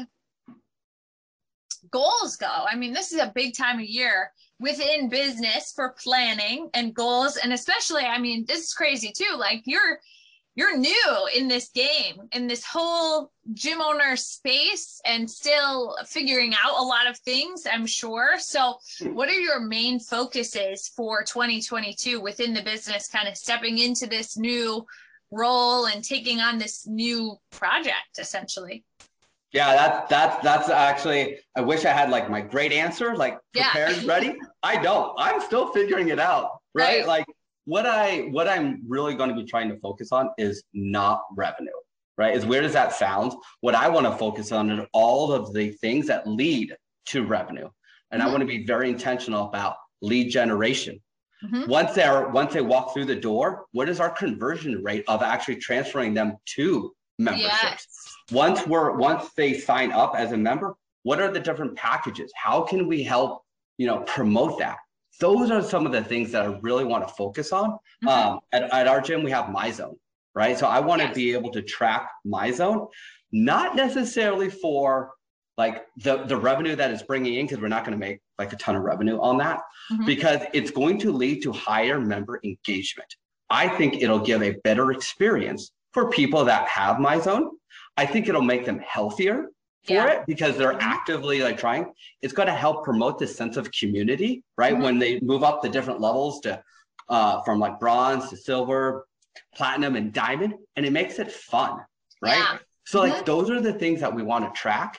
goals go, I mean, this is a big time of year within business for planning and goals, and especially, I mean, this is crazy too. Like, you're new in this game, in this whole gym owner space, and still figuring out a lot of things, I'm sure. So what are your main focuses for 2022 within the business, kind of stepping into this new role and taking on this new project, essentially? Yeah, that's actually, I wish I had my great answer, prepared, ready. I don't. I'm still figuring it out, right? What I'm really going to be trying to focus on is not revenue, right? As weird as that sounds, what I want to focus on is all of the things that lead to revenue. And I want to be very intentional about lead generation. Once they walk through the door, what is our conversion rate of actually transferring them to memberships? Once they sign up as a member, what are the different packages? How can we help, promote that? Those are some of the things that I really want to focus on. At our gym, we have MyZone, right? So I want to be able to track MyZone, not necessarily for the revenue that it's bringing in, because we're not going to make a ton of revenue on that, because it's going to lead to higher member engagement. I think it'll give a better experience for people that have MyZone. I think it'll make them healthier for it, because they're actively trying. It's going to help promote this sense of community, right? When they move up the different levels to from bronze to silver, platinum, and diamond, and it makes it fun, right? So those are the things that we want to track.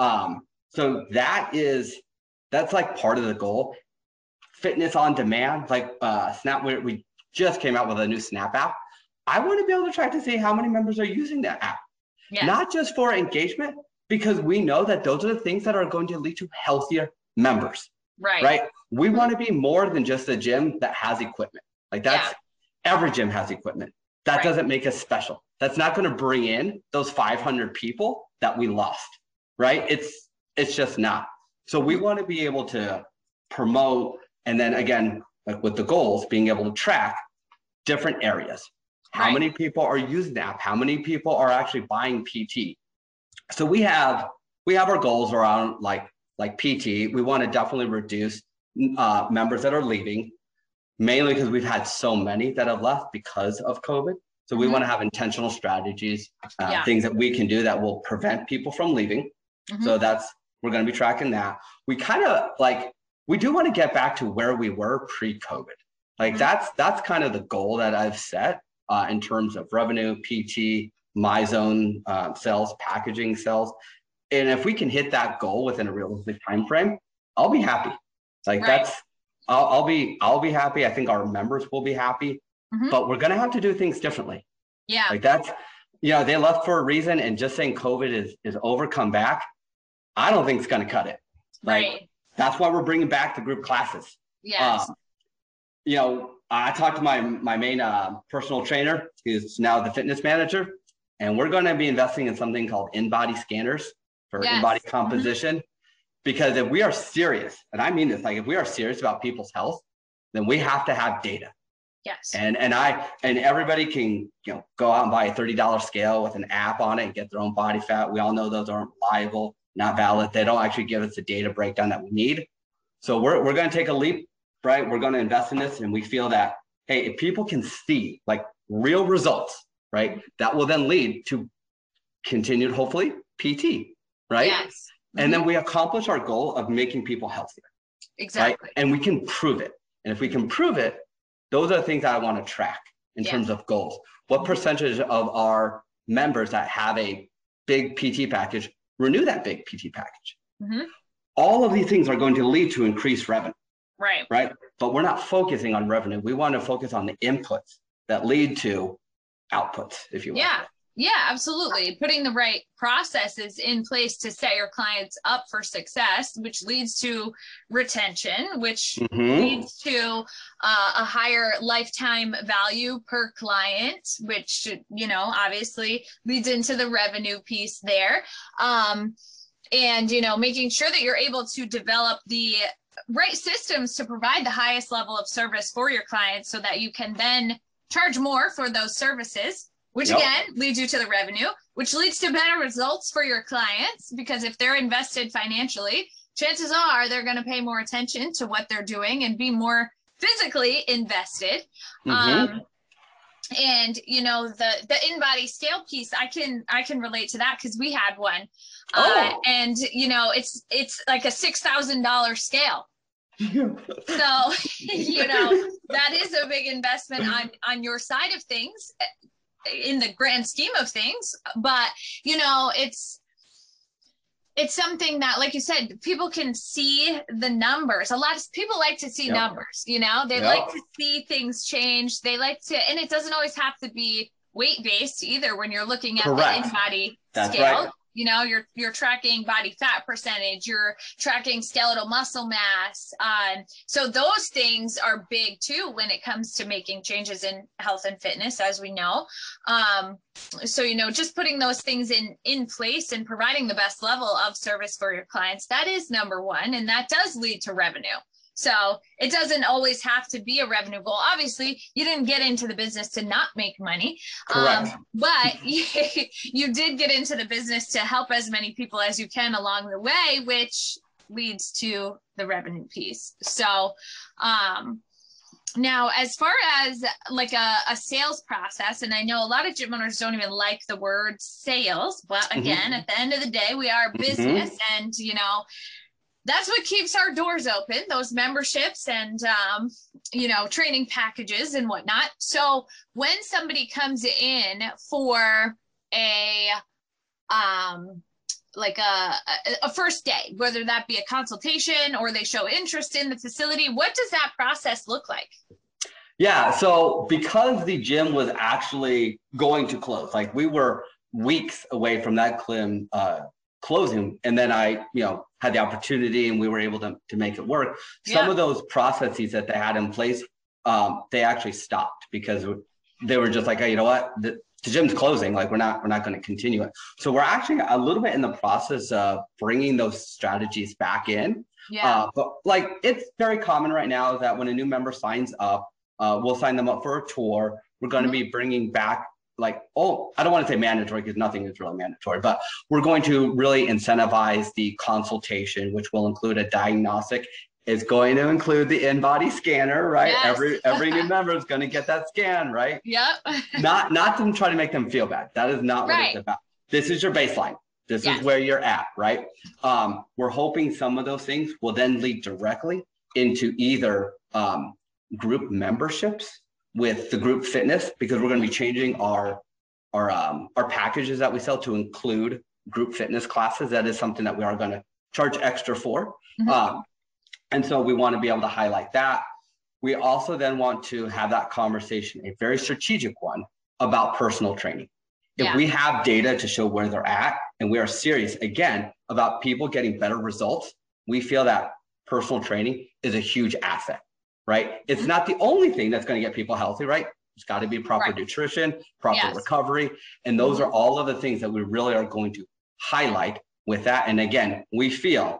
So that's part of the goal. Fitness on demand, Snap, we just came out with a new Snap app. I want to be able to track to see how many members are using that app, not just for engagement, because we know that those are the things that are going to lead to healthier members, right? We want to be more than just a gym that has equipment. Every gym has equipment. That doesn't make us special. That's not going to bring in those 500 people that we lost, right? It's just not. So we want to be able to promote, and then again, with the goals, being able to track different areas. How many people are using the app? How many people are actually buying PT? So we have our goals around PT. We want to definitely reduce members that are leaving, mainly because we've had so many that have left because of COVID. So we want to have intentional strategies, things that we can do that will prevent people from leaving. So we're going to be tracking that. We kind of we do want to get back to where we were pre-COVID. That's kind of the goal that I've set in terms of revenue, PT, MyZone sales, packaging sales. And if we can hit that goal within a realistic time frame, I'll be happy. I'll be happy. I think our members will be happy, but we're going to have to do things differently. They left for a reason, and just saying COVID is over, come back, I don't think it's going to cut it. That's why we're bringing back the group classes. I talked to my main personal trainer, who's now the fitness manager, and we're going to be investing in something called in-body scanners for in-body composition. Because if we are serious, and I mean this, like if we are serious about people's health, then we have to have data. Yes. And everybody can, go out and buy a $30 scale with an app on it and get their own body fat. We all know those aren't reliable, not valid. They don't actually give us the data breakdown that we need. So we're going to take a leap, right? We're going to invest in this, and we feel that, hey, if people can see like real results, right, that will then lead to continued, hopefully, PT, right? Yes. And then we accomplish our goal of making people healthier. Exactly. Right? And we can prove it. And if we can prove it, those are the things that I want to track in terms of goals. What percentage of our members that have a big PT package renew that big PT package? Mm-hmm. All of these things are going to lead to increased revenue. Right. Right. But we're not focusing on revenue. We want to focus on the inputs that lead to outputs, if you will. Yeah. Yeah, absolutely. Putting the right processes in place to set your clients up for success, which leads to retention, which leads to a higher lifetime value per client, which, obviously leads into the revenue piece there. And, making sure that you're able to develop the right systems to provide the highest level of service for your clients so that you can then charge more for those services, which again leads you to the revenue, which leads to better results for your clients, because if they're invested financially, chances are they're going to pay more attention to what they're doing and be more physically invested. And the InBody scale piece, I can relate to that because we had one. And it's like a $6,000 scale. So that is a big investment on your side of things in the grand scheme of things, but it's something that, like you said, people can see the numbers. A lot of people like to see numbers, they like to see things change. They like to, and it doesn't always have to be weight-based either when you're looking at the InBody scale. Right. You're tracking body fat percentage, you're tracking skeletal muscle mass. So those things are big too when it comes to making changes in health and fitness, as we know. So, just putting those things in place and providing the best level of service for your clients, that is number one. And that does lead to revenue. So it doesn't always have to be a revenue goal. Obviously, you didn't get into the business to not make money, but you did get into the business to help as many people as you can along the way, which leads to the revenue piece. So now, as far as like a sales process, and I know a lot of gym owners don't even like the word sales, but again, at the end of the day, we are a business, and that's what keeps our doors open, those memberships and, training packages and whatnot. So when somebody comes in for a first day, whether that be a consultation or they show interest in the facility, what does that process look like? Yeah. So because the gym was actually going to close, like we were weeks away from that closing, and then I had the opportunity and we were able to make it work. Some of those processes that they had in place, they actually stopped because they were just like, hey, you know what, the gym's closing, like we're not going to continue it. So we're actually a little bit in the process of bringing those strategies back in. But like it's very common right now that when a new member signs up, we'll sign them up for a tour. We're going to be bringing back I don't want to say mandatory because nothing is really mandatory, but we're going to really incentivize the consultation, which will include a diagnostic. It's going to include the InBody scanner, right? Yes. Every new member is going to get that scan, right? Yep. not to try to make them feel bad. That is not what it's about. This is your baseline. This is where you're at, right? We're hoping some of those things will then lead directly into either group memberships with the group fitness, because we're going to be changing our packages that we sell to include group fitness classes. That is something that we are going to charge extra for. And so we want to be able to highlight that. We also then want to have that conversation, a very strategic one, about personal training. If we have data to show where they're at, and we are serious, again, about people getting better results, we feel that personal training is a huge asset. Right? It's not the only thing that's going to get people healthy, right? It's got to be proper nutrition, proper recovery. And those are all of the things that we really are going to highlight with that. And again, we feel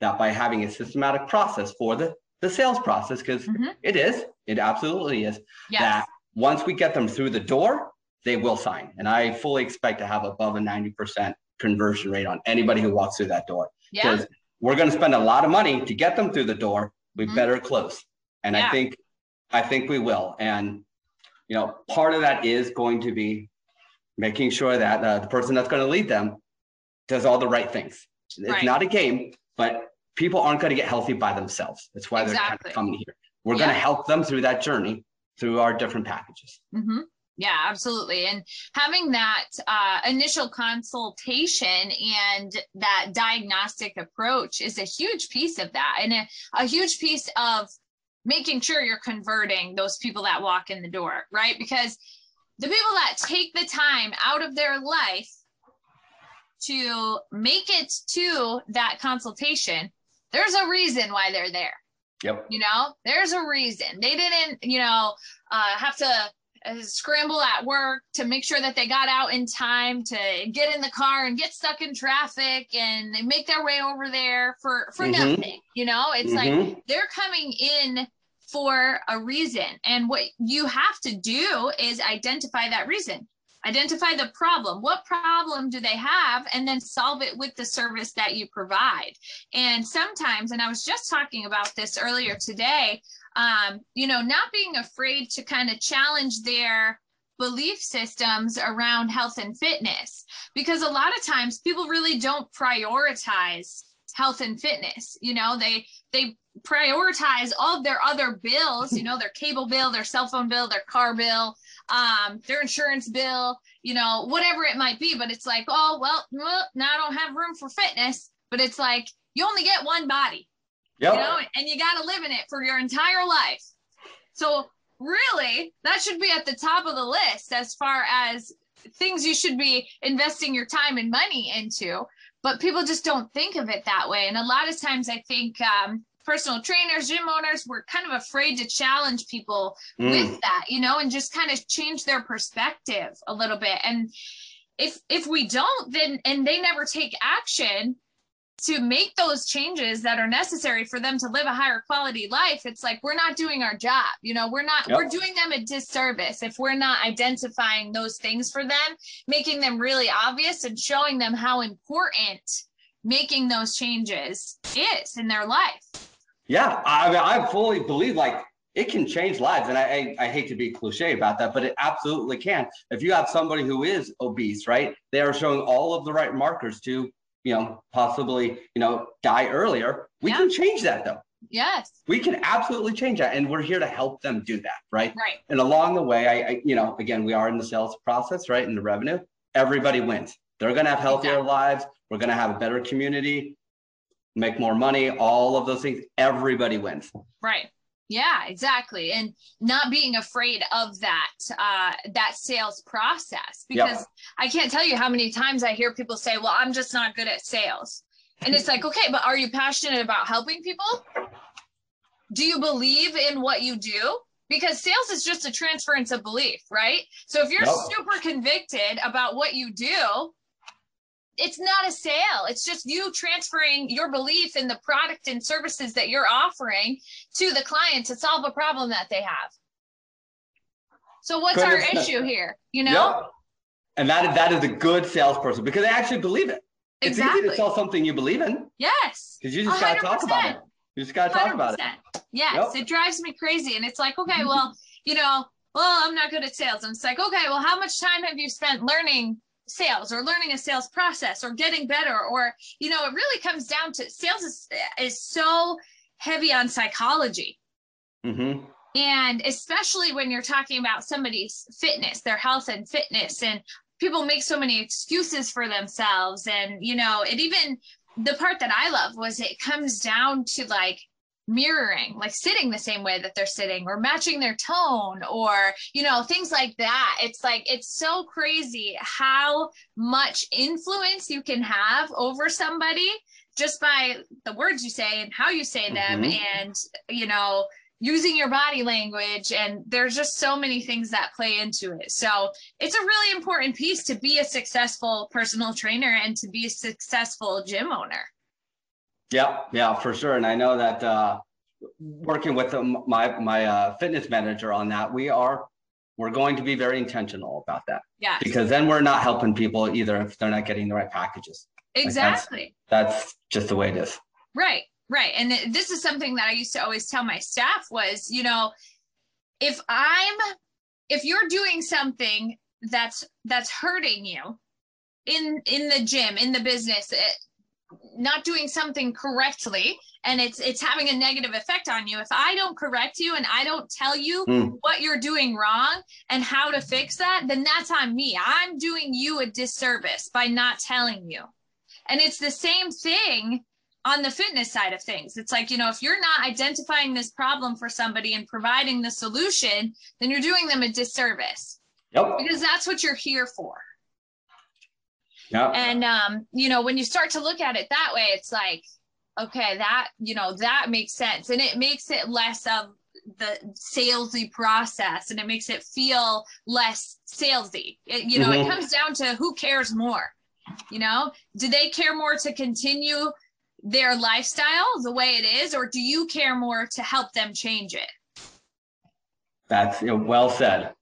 that by having a systematic process for the sales process, because it absolutely is, that once we get them through the door, they will sign. And I fully expect to have above a 90% conversion rate on anybody who walks through that door. Because we're going to spend a lot of money to get them through the door. We better close. And I think we will. And, you know, part of that is going to be making sure that the person that's going to lead them does all the right things. It's not a game, but people aren't going to get healthy by themselves. That's why they're kind of coming here. We're going to help them through that journey through our different packages. Yeah, absolutely. And having that initial consultation and that diagnostic approach is a huge piece of that, and a huge piece of making sure you're converting those people that walk in the door, right? Because the people that take the time out of their life to make it to that consultation, there's a reason why they're there. Yep. You know, there's a reason. They didn't, you know, have to scramble at work to make sure that they got out in time to get in the car and get stuck in traffic and they make their way over there for nothing. You know, it's like they're coming in for a reason. And what you have to do is identify that reason. Identify the problem. What problem do they have? And then solve it with the service that you provide. And sometimes, and I was just talking about this earlier today, you know, not being afraid to kind of challenge their belief systems around health and fitness, because a lot of times people really don't prioritize health and fitness. You know, they prioritize all of their other bills, you know, their cable bill, their cell phone bill, their car bill, their insurance bill, you know, whatever it might be. But it's like, oh, well, now I don't have room for fitness. But it's like, you only get one body, you know, and you got to live in it for your entire life. So really, that should be at the top of the list as far as things you should be investing your time and money into. But people just don't think of it that way. And a lot of times I think personal trainers, gym owners, were kind of afraid to challenge people with that, you know, and just kind of change their perspective a little bit. And if we don't, then, and they never take action to make those changes that are necessary for them to live a higher quality life, it's like, we're not doing our job. You know, we're doing them a disservice if we're not identifying those things for them, making them really obvious and showing them how important making those changes is in their life. Yeah, I mean, I fully believe like it can change lives. And I hate to be cliche about that, but it absolutely can. If you have somebody who is obese, right, they are showing all of the right markers to, you know, possibly, you know, die earlier. We can change that though. Yes. We can absolutely change that. And we're here to help them do that. Right. Right. And along the way, I you know, again, we are in the sales process, right? In the revenue, everybody wins. They're going to have healthier lives. We're going to have a better community, make more money, all of those things. Everybody wins. Right. Yeah, exactly. And not being afraid of that, that sales process, because I can't tell you how many times I hear people say, well, I'm just not good at sales. And it's like, okay, but are you passionate about helping people? Do you believe in what you do? Because sales is just a transference of belief, right? So if you're super convicted about what you do, it's not a sale. It's just you transferring your belief in the product and services that you're offering to the client to solve a problem that they have. So what's our issue here? You know? And that is a good salesperson because they actually believe it. It's easy to sell something you believe in. Yes. Because you just got to talk about it. You just got to talk about it. Yes. It drives me crazy. And it's like, okay, well, you know, I'm not good at sales. And it's like, okay, well, how much time have you spent learning sales or learning a sales process or getting better? Or, you know, it really comes down to sales is so heavy on psychology. And especially when you're talking about somebody's fitness, their health and fitness, and people make so many excuses for themselves. And, you know, it even, the part that I love was it comes down to like mirroring, like sitting the same way that they're sitting or matching their tone or, you know, things like that. It's like, it's so crazy how much influence you can have over somebody just by the words you say and how you say them and, you know, using your body language. And there's just so many things that play into it. So it's a really important piece to be a successful personal trainer and to be a successful gym owner. Yeah, for sure. And I know that working with my fitness manager on that, we're going to be very intentional about that. Yeah. Because then we're not helping people either if they're not getting the right packages. Exactly. Like that's just the way it is. Right. And this is something that I used to always tell my staff was, if you're doing something that's hurting you in the gym, in the business, not doing something correctly, and it's having a negative effect on you, if I don't correct you and I don't tell you what you're doing wrong and how to fix that, then that's on me. I'm doing you a disservice by not telling you. And it's the same thing on the fitness side of things. It's like, if you're not identifying this problem for somebody and providing the solution, then you're doing them a disservice. Yep. Because that's what you're here for. Yep. And, when you start to look at it that way, it's like, okay, that makes sense. And it makes it less of the salesy process, and it makes it feel less salesy. It comes down to who cares more. Do they care more to continue their lifestyle the way it is, or do you care more to help them change it? That's well said.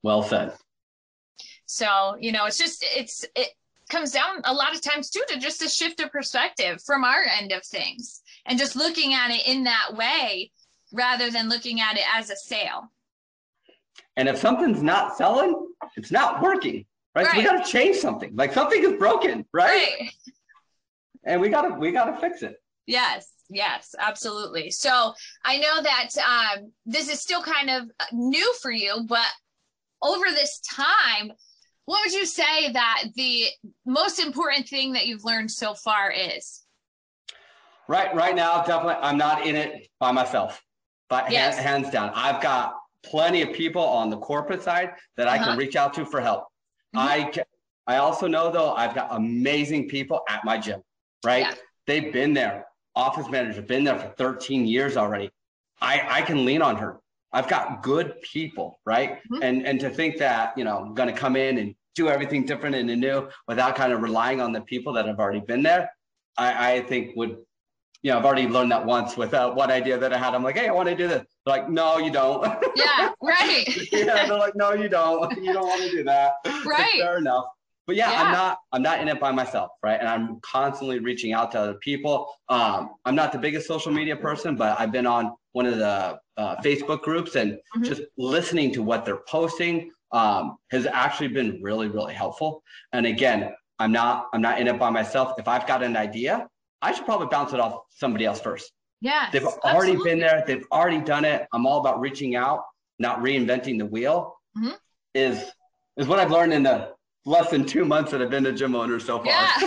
So, it comes down a lot of times too to just a shift of perspective from our end of things and just looking at it in that way rather than looking at it as a sale. And if something's not selling, it's not working, right? So we got to change something. Like something is broken, right? And we got to fix it. Yes, absolutely. So I know that this is still kind of new for you, but over this time, what would you say that the most important thing that you've learned so far is? Right now, definitely, I'm not in it by myself, but hands down. I've got plenty of people on the corporate side that I can reach out to for help. I also know, though, I've got amazing people at my gym, right? Yeah. They've been there. Office managers have been there for 13 years already. I can lean on her. I've got good people, right? And to think that, I'm going to come in and do everything different and new without kind of relying on the people that have already been there, I think would, I've already learned that once with one idea that I had. I'm like, hey, I want to do this. They're like, no, you don't. Yeah, right. Yeah, they're like, no, you don't. You don't want to do that. Right. Fair enough. But I'm not in it by myself, right? And I'm constantly reaching out to other people. I'm not the biggest social media person, but I've been on one of the Facebook groups, and just listening to what they're posting has actually been really, really helpful. And again, I'm not in it by myself. If I've got an idea, I should probably bounce it off somebody else first. Yeah, they've already been there. They've already done it. I'm all about reaching out, not reinventing the wheel. Is what I've learned in the less than 2 months that I've been a gym owner so far. Yeah.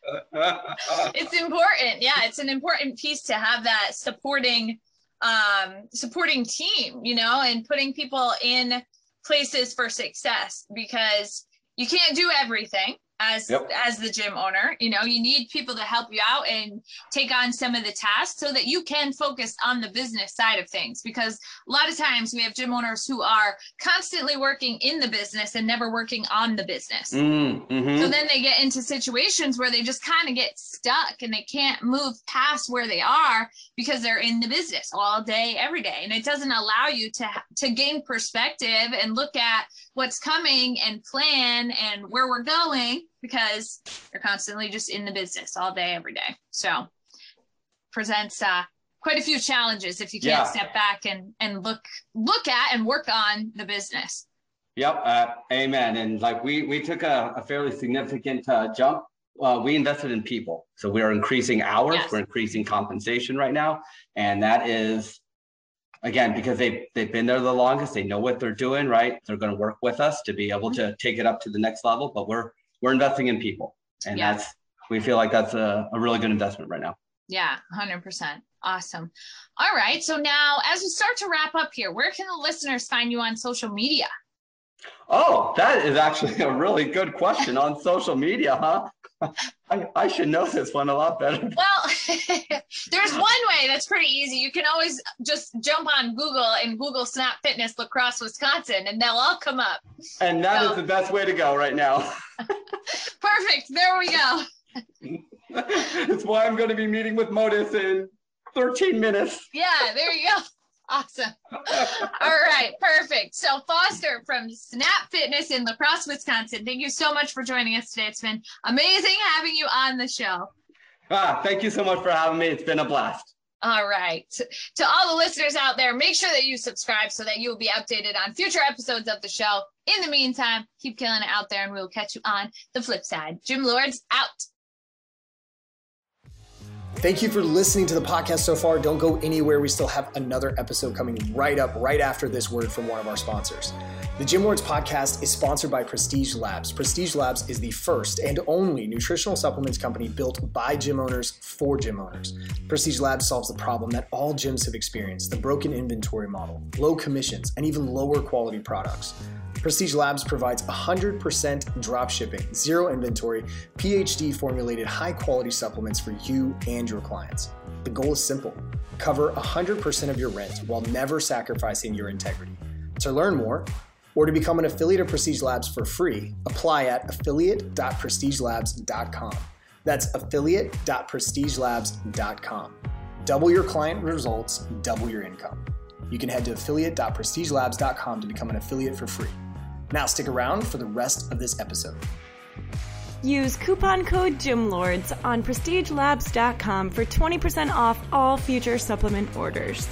It's important. Yeah, it's an important piece to have that supporting team, and putting people in places for success, because you can't do everything as the gym owner. You need people to help you out and take on some of the tasks so that you can focus on the business side of things, because a lot of times we have gym owners who are constantly working in the business and never working on the business. So then they get into situations where they just kind of get stuck and they can't move past where they are because they're in the business all day, every day. And it doesn't allow you to gain perspective and look at what's coming and plan and where we're going, because you're constantly just in the business all day, every day. So presents quite a few challenges if you can't step back and look at and work on the business. Yep. Amen. And like we took a fairly significant jump. We invested in people. So we're increasing hours. Yes. We're increasing compensation right now. And that is, again, because they've been there the longest. They know what they're doing, right? They're going to work with us to be able to take it up to the next level. But we're investing in people. And we feel like that's a really good investment right now. Yeah, 100%. Awesome. All right. So now, as we start to wrap up here, where can the listeners find you on social media? Oh, that is actually a really good question. On social media, huh? I should know this one a lot better. Well, there's one way that's pretty easy. You can always just jump on Google and Google Snap Fitness La Crosse, Wisconsin, and they'll all come up. And that is the best way to go right now. Perfect. There we go. That's why I'm going to be meeting with Modus in 13 minutes. Yeah, there you go. Awesome. All right, perfect. So Foster from Snap Fitness in La Crosse, Wisconsin, thank you so much for joining us today. It's been amazing having you on the show. Thank you so much for having me. It's been a blast. All right. To all the listeners out there, make sure that you subscribe so that you will be updated on future episodes of the show. In the meantime, keep killing it out there, and we'll catch you on the flip side. Gym Lords out. Thank you for listening to the podcast so far. Don't go anywhere. We still have another episode coming right after this word from one of our sponsors. The Gym Lords podcast is sponsored by Prestige Labs. Prestige Labs is the first and only nutritional supplements company built by gym owners for gym owners. Prestige Labs solves the problem that all gyms have experienced: the broken inventory model, low commissions, and even lower quality products. Prestige Labs provides 100% drop shipping, zero inventory, PhD formulated high quality supplements for you and your clients. The goal is simple: cover 100% of your rent while never sacrificing your integrity. To learn more or to become an affiliate of Prestige Labs for free, apply at affiliate.prestigelabs.com. That's affiliate.prestigelabs.com. Double your client results, double your income. You can head to affiliate.prestigelabs.com to become an affiliate for free. Now stick around for the rest of this episode. Use coupon code GYMLORDS on prestigelabs.com for 20% off all future supplement orders.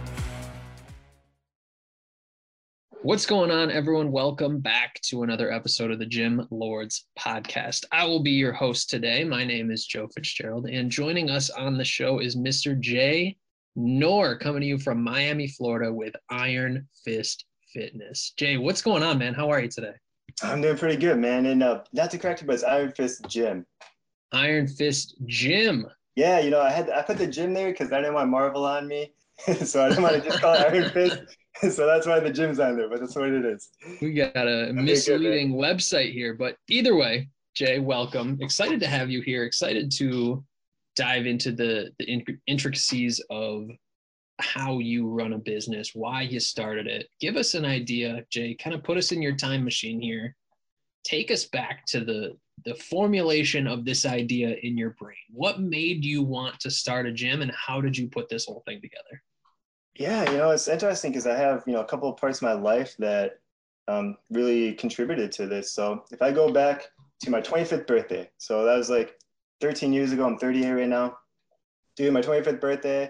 What's going on, everyone? Welcome back to another episode of the Gym Lords podcast. I will be your host today. My name is Joe Fitzgerald, and joining us on the show is Mr. Jay Knorr, coming to you from Miami, Florida with Iron Fist Fitness. Jay, what's going on, man? How are you today? I'm doing pretty good, man. And not to correct you, but it's Iron Fist Gym. Iron Fist Gym. Yeah, I put the gym there because I didn't want Marvel on me, so I didn't want to just call it Iron Fist. So that's why the gym's on there, but that's what it is. We got a misleading website here, but either way, Jay, welcome. Excited to have you here. Excited to dive into the intricacies of how you run a business, why you started it. Give us an idea, Jay. Kind of put us in your time machine here. Take us back to the formulation of this idea in your brain. What made you want to start a gym, and how did you put this whole thing together? Yeah, it's interesting because I have, a couple of parts of my life that really contributed to this. So if I go back to my 25th birthday, so that was like 13 years ago, I'm 38 right now. Dude, my 25th birthday,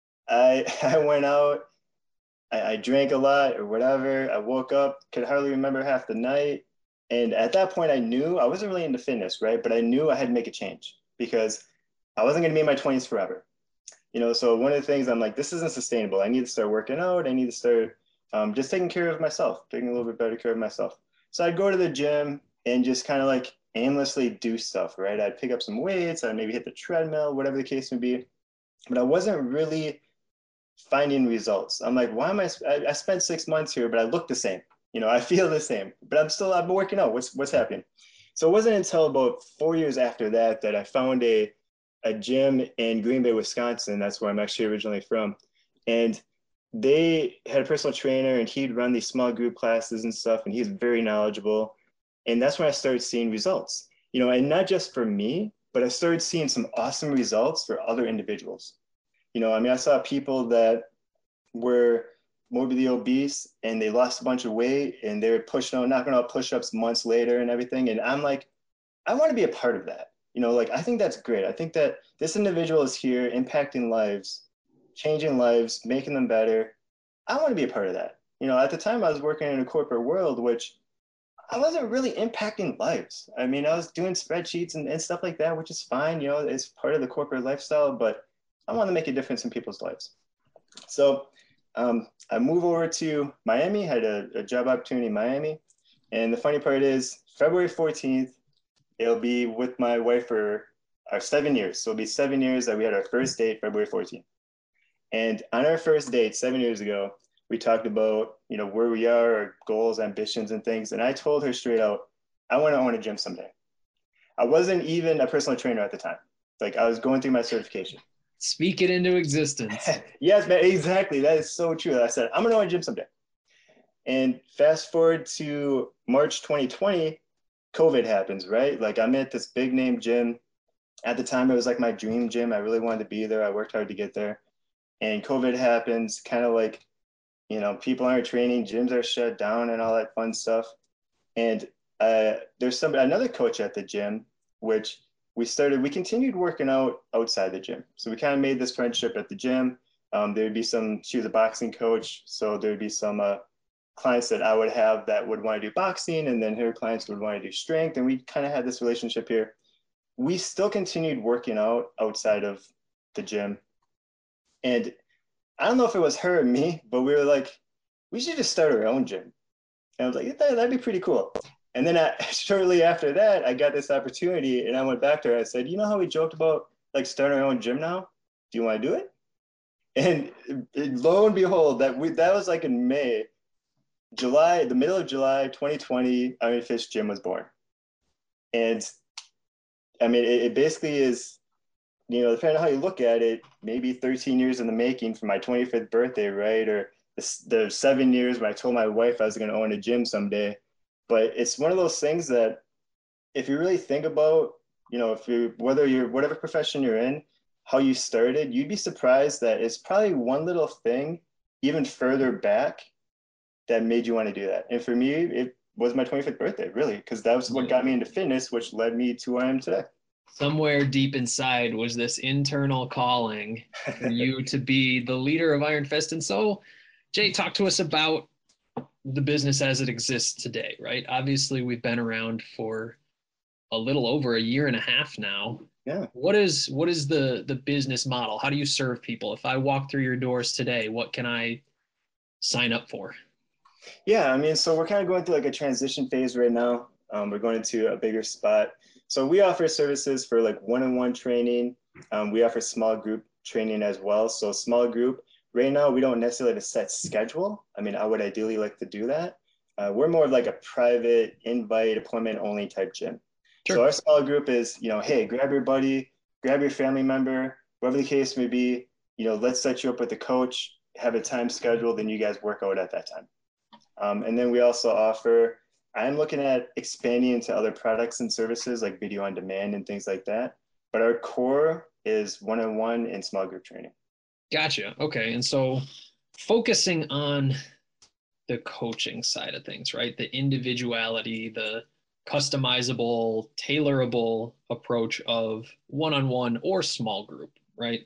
I went out, I drank a lot or whatever. I woke up, could hardly remember half the night. And at that point, I knew I wasn't really into fitness, right? But I knew I had to make a change because I wasn't going to be in my 20s forever. So one of the things I'm like, this isn't sustainable. I need to start working out. I need to start just taking care of myself, taking a little bit better care of myself. So I'd go to the gym and just kind of like aimlessly do stuff, right? I'd pick up some weights, I'd maybe hit the treadmill, whatever the case may be. But I wasn't really finding results. I'm like, why am I spent 6 months here, but I look the same. I feel the same, but I've been working out. What's happening? So it wasn't until about 4 years after that I found a gym in Green Bay, Wisconsin. That's where I'm actually originally from. And they had a personal trainer, and he'd run these small group classes and stuff, and he's very knowledgeable. And that's when I started seeing results, and not just for me, but I started seeing some awesome results for other individuals. I saw people that were morbidly obese and they lost a bunch of weight and they were knocking out push-ups months later and everything. And I'm like, I want to be a part of that. I think that's great. I think that this individual is here impacting lives, changing lives, making them better. I want to be a part of that. At the time I was working in a corporate world, which I wasn't really impacting lives. I was doing spreadsheets and stuff like that, which is fine. It's part of the corporate lifestyle, but I want to make a difference in people's lives. So I moved over to Miami, had a job opportunity in Miami. And the funny part is February 14th, it'll be with my wife for our 7 years. So it'll be 7 years that we had our first date, February 14th. And on our first date 7 years ago, we talked about, where we are, our goals, ambitions, and things. And I told her straight out, I want to own a gym someday. I wasn't even a personal trainer at the time. I was going through my certification. Speak it into existence. Yes, man, exactly. That is so true. I said, I'm going to own a gym someday. And fast forward to March 2020, COVID happens, right? I'm at this big name gym. At the time, it was like my dream gym. I really wanted to be there. I worked hard to get there. and COVID happens, kind of like, people aren't training, gyms are shut down and all that fun stuff. And there's another coach at the gym, which we continued working out outside the gym. So we kind of made this friendship at the gym. There'd be she was a boxing coach. So there'd be some clients that I would have that would want to do boxing, and then her clients would want to do strength. And we kind of had this relationship here. We still continued working out outside of the gym. And I don't know if it was her or me, but we were like, we should just start our own gym. And I was like, that'd be pretty cool. And then shortly after that, I got this opportunity, and I went back to her. I said, you know how we joked about like starting our own gym now? Do you want to do it? And lo and behold, that was like in the middle of July 2020, Iron Fist Gym was born. And I mean, it basically is, depending on how you look at it, maybe 13 years in the making for my 25th birthday, right? Or the 7 years when I told my wife I was going to own a gym someday. But it's one of those things that if you really think about, whatever profession you're in, how you started, you'd be surprised that it's probably one little thing, even further back, that made you want to do that. And for me, it was my 25th birthday, really, because that was what got me into fitness, which led me to where I am today. Somewhere deep inside was this internal calling for you to be the leader of Iron Fist. And so, Jay, talk to us about the business as it exists today, right? Obviously, we've been around for a little over a year and a half now. Yeah. What is the business model? How do you serve people? If I walk through your doors today, what can I sign up for? Yeah, I mean, so we're kind of going through like a transition phase right now. We're going into a bigger spot. So we offer services for like one-on-one training. We offer small group training as well. So small group, right now, we don't necessarily have a set schedule. I mean, I would ideally like to do that. We're more of like a private invite appointment only type gym. Sure. So our small group is, hey, grab your buddy, grab your family member, whatever the case may be, let's set you up with a coach, have a time scheduled, and you guys work out at that time. And then we also offer, I'm looking at expanding into other products and services like video on demand and things like that. But our core is one-on-one and small group training. Gotcha. Okay. And so focusing on the coaching side of things, right? The individuality, the customizable, tailorable approach of one-on-one or small group, right?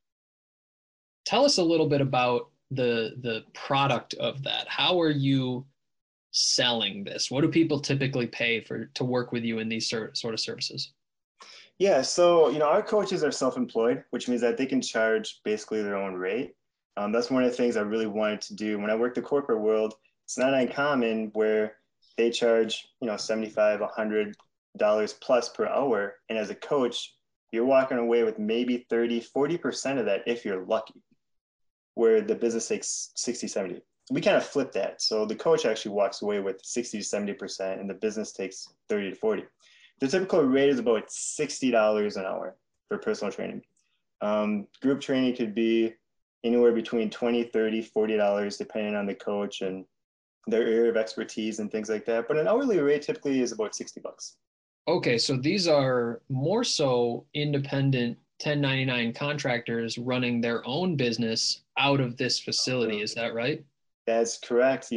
Tell us a little bit about the product of that. How are you selling this? What do people typically pay to work with you in these sort of services? Yeah, so our coaches are self-employed, which means that they can charge basically their own rate. That's one of the things I really wanted to do. When I worked the corporate world, it's not uncommon where they charge $75, $100 plus per hour, and as a coach, you're walking away with maybe 30-40% of that if you're lucky, where the business takes 60-70. We kind of flip that. So the coach actually walks away with 60-70% and the business takes 30-40. The typical rate is about $60 an hour for personal training. Group training could be anywhere between $20, $30, $40, depending on the coach and their area of expertise and things like that. But an hourly rate typically is about $60. Okay, so these are more so independent 1099 contractors running their own business out of this facility. Is that right? That's correct.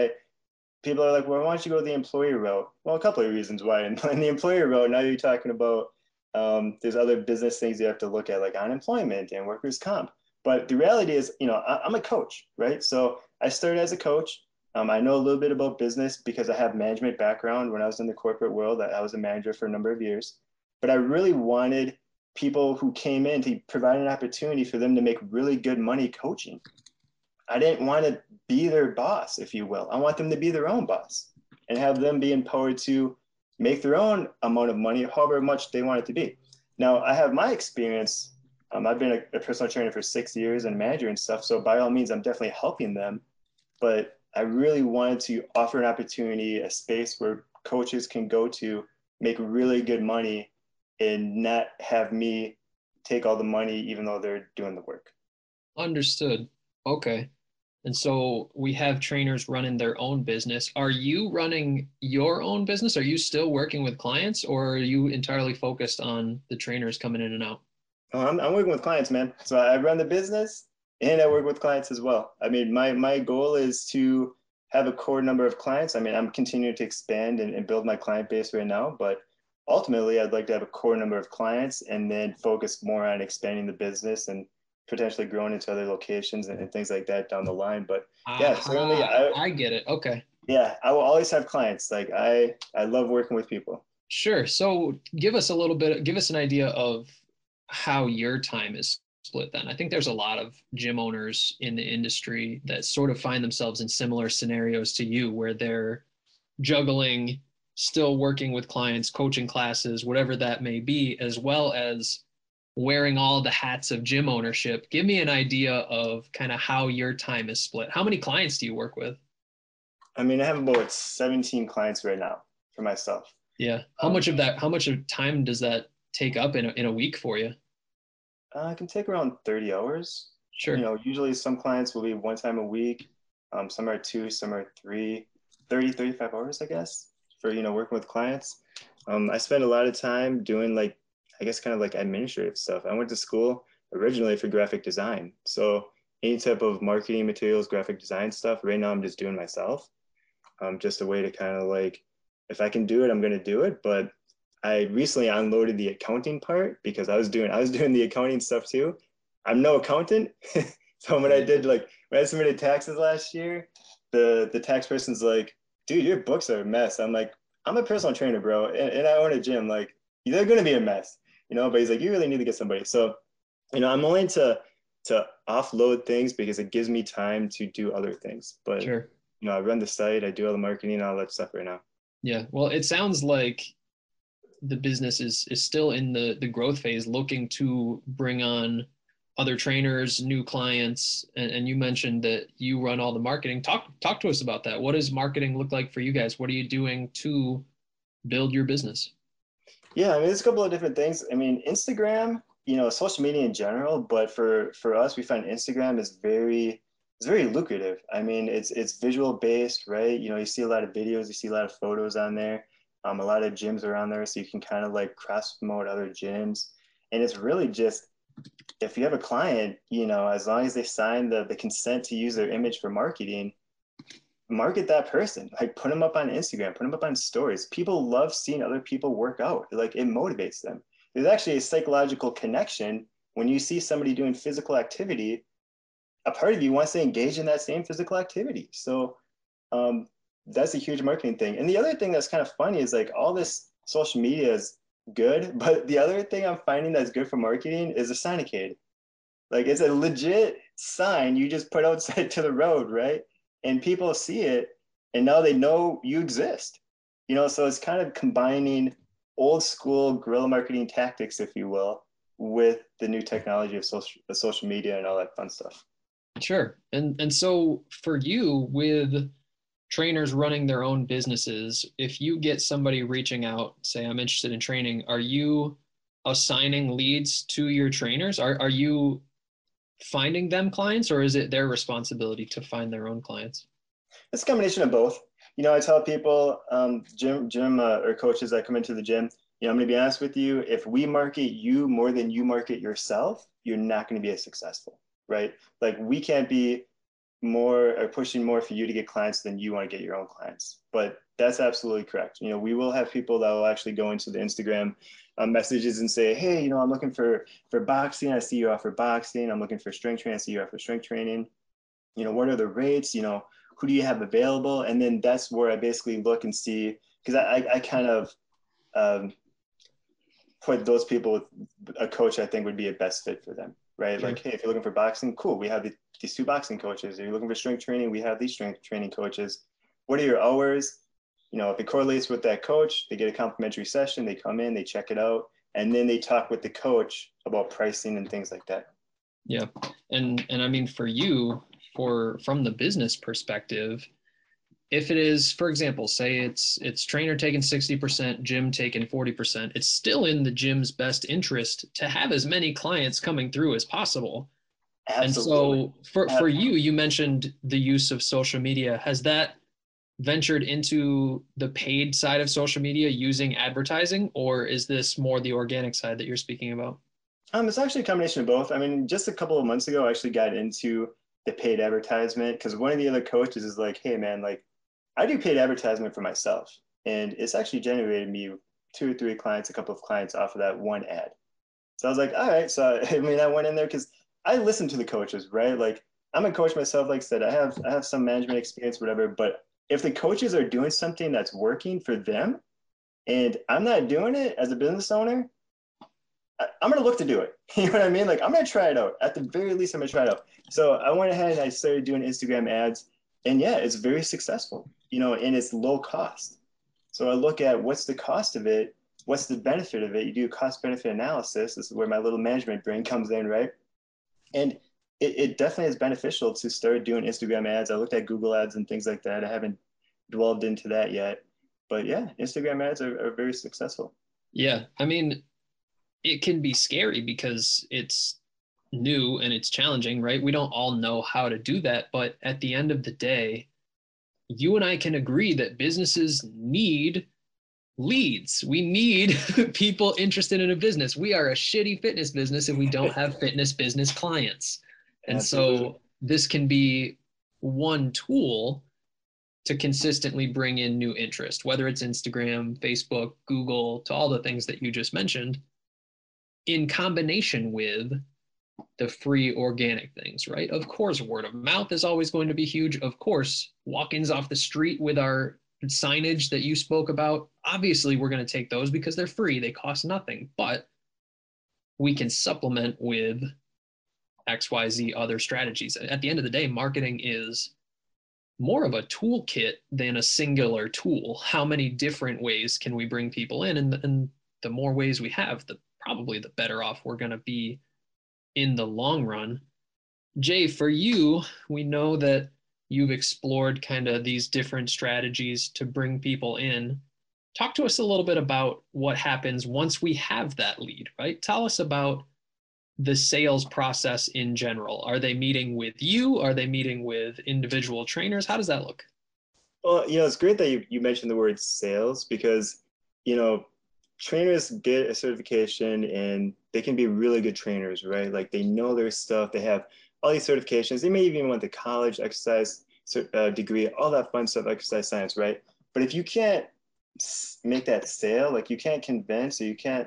People are like, well, why don't you go the employee route? Well, a couple of reasons why. In the employee route, now you're talking about there's other business things you have to look at, like unemployment and workers' comp. But the reality is, I'm a coach, right? So I started as a coach. I know a little bit about business because I have management background. When I was in the corporate world, I was a manager for a number of years. But I really wanted people who came in to provide an opportunity for them to make really good money coaching. I didn't want to be their boss, if you will. I want them to be their own boss and have them be empowered to make their own amount of money, however much they want it to be. Now, I have my experience. I've been a personal trainer for 6 years and manager and stuff. So by all means, I'm definitely helping them. But I really wanted to offer an opportunity, a space where coaches can go to make really good money and not have me take all the money, even though they're doing the work. Understood. Okay. And so we have trainers running their own business. Are you running your own business? Are you still working with clients, or are you entirely focused on the trainers coming in and out? Oh, I'm working with clients, man. So I run the business and I work with clients as well. I mean, my goal is to have a core number of clients. I mean, I'm continuing to expand and build my client base right now, but ultimately I'd like to have a core number of clients and then focus more on expanding the business and potentially growing into other locations and things like that down the line. But yeah, certainly I get it. Okay. Yeah, I will always have clients. Like I love working with people. Sure. So give us an idea of how your time is split then. I think there's a lot of gym owners in the industry that sort of find themselves in similar scenarios to you, where they're juggling, still working with clients, coaching classes, whatever that may be, as well as wearing all the hats of gym ownership. Give me an idea of kind of how your time is split. How many clients do you work with? I mean, I have about 17 clients right now for myself. Yeah. How much of time does that take up in a week for you? It can take around 30 hours. Sure. You know, usually some clients will be one time a week. Some are 2, some are 3, 30, 35 hours, I guess, for, you know, working with clients. I spend a lot of time doing like, I guess, kind of like administrative stuff. I went to school originally for graphic design. So any type of marketing materials, graphic design stuff, right now I'm just doing myself. Just a way to kind of like, if I can do it, I'm going to do it. But I recently unloaded the accounting part because I was doing the accounting stuff too. I'm no accountant. So when I submitted taxes last year, the tax person's like, dude, your books are a mess. I'm like, I'm a personal trainer, bro. And I own a gym. Like, they're going to be a mess, you know, but he's like, you really need to get somebody. So, you know, I'm willing to offload things because it gives me time to do other things. But, sure. You know, I run the site, I do all the marketing, all that stuff right now. Yeah. Well, it sounds like the business is still in the growth phase, looking to bring on other trainers, new clients. And you mentioned that you run all the marketing. Talk to us about that. What does marketing look like for you guys? What are you doing to build your business? Yeah, I mean, there's a couple of different things. I mean, Instagram, you know, social media in general, but for us, we find Instagram is very lucrative. I mean, it's visual based, right? You know, you see a lot of videos, you see a lot of photos on there. A lot of gyms are on there, so you can kind of like cross promote other gyms. And it's really just, if you have a client, you know, as long as they sign the consent to use their image for marketing, market that person. Like, put them up on Instagram, put them up on stories. People love seeing other people work out. Like, it motivates them. There's actually a psychological connection when you see somebody doing physical activity. A part of you wants to engage in that same physical activity. So that's a huge marketing thing. And the other thing that's kind of funny is like, all this social media is good, but the other thing I'm finding that's good for marketing is a Signacade. Like, it's a legit sign you just put outside to the road, right? And people see it and now they know you exist. You know, so it's kind of combining old school guerrilla marketing tactics, if you will, with the new technology of social media and all that fun stuff. Sure. And so for you, with trainers running their own businesses, if you get somebody reaching out, say, I'm interested in training, are you assigning leads to your trainers? Are you finding them clients, or is it their responsibility to find their own clients? It's a combination of both. You know, I tell people, gym or coaches that come into the gym, you know, I'm going to be honest with you, if we market you more than you market yourself, you're not going to be as successful, right? Like, we can't be more or pushing more for you to get clients than you want to get your own clients. But that's absolutely correct. You know, we will have people that will actually go into the Instagram messages and say, hey, you know, I'm looking for boxing. I see you offer boxing. I'm looking for strength training. I see you offer strength training. You know, what are the rates? You know, who do you have available? And then that's where I basically look and see, because I kind of put those people with a coach I think would be a best fit for them, right? Sure. Like, hey, if you're looking for boxing, cool. We have these 2 boxing coaches. If you're looking for strength training, we have these strength training coaches. What are your hours? You know, if it correlates with that coach, they get a complimentary session, they come in, they check it out, and then they talk with the coach about pricing and things like that. Yeah. And I mean, for you, from the business perspective, if it is, for example, say it's trainer taking 60%, gym taking 40%, it's still in the gym's best interest to have as many clients coming through as possible. Absolutely. And so for you, you mentioned the use of social media. Has that ventured into the paid side of social media using advertising, or is this more the organic side that you're speaking about? It's actually a combination of both. I mean, just a couple of months ago, I actually got into the paid advertisement because one of the other coaches is like, hey man, like I do paid advertisement for myself. And it's actually generated me 2 or 3 clients, a couple of clients off of that one ad. So I was like, all right. So I mean, I went in there because I listen to the coaches, right? Like I'm a coach myself. Like I said, I have some management experience, whatever. But if the coaches are doing something that's working for them, and I'm not doing it as a business owner, I'm gonna look to do it. You know what I mean? Like I'm gonna try it out. At the very least, I'm gonna try it out. So I went ahead and I started doing Instagram ads, and yeah, it's very successful. You know, and it's low cost. So I look at what's the cost of it, what's the benefit of it. You do cost benefit analysis. This is where my little management brain comes in, right? And it definitely is beneficial to start doing Instagram ads. I looked at Google ads and things like that. I haven't dwelled into that yet, but yeah, Instagram ads are very successful. Yeah, I mean, it can be scary because it's new and it's challenging, right? We don't all know how to do that, but at the end of the day, you and I can agree that businesses need leads. We need people interested in a business. We are a shitty fitness business if we don't have fitness business clients. And Absolutely. so this can be one tool to consistently bring in new interest, whether it's Instagram, Facebook, Google, to all the things that you just mentioned, in combination with the free organic things, right? Of course, word of mouth is always going to be huge. Of course, walk-ins off the street with our signage that you spoke about, obviously we're going to take those because they're free. They cost nothing, but we can supplement with XYZ other strategies. At the end of the day, marketing is more of a toolkit than a singular tool. How many different ways can we bring people in? And the more ways we have, probably the better off we're going to be in the long run. Jay, for you, we know that you've explored kind of these different strategies to bring people in. Talk to us a little bit about what happens once we have that lead, right? Tell us about the sales process in general. Are they meeting with you? Are they meeting with individual trainers? How does that look? Well, you know, it's great that you mentioned the word sales because, you know, trainers get a certification and they can be really good trainers, right? Like they know their stuff. They have all these certifications. They may even went to college, exercise degree, all that fun stuff, exercise science, right? But if you can't make that sale, like you can't convince or you can't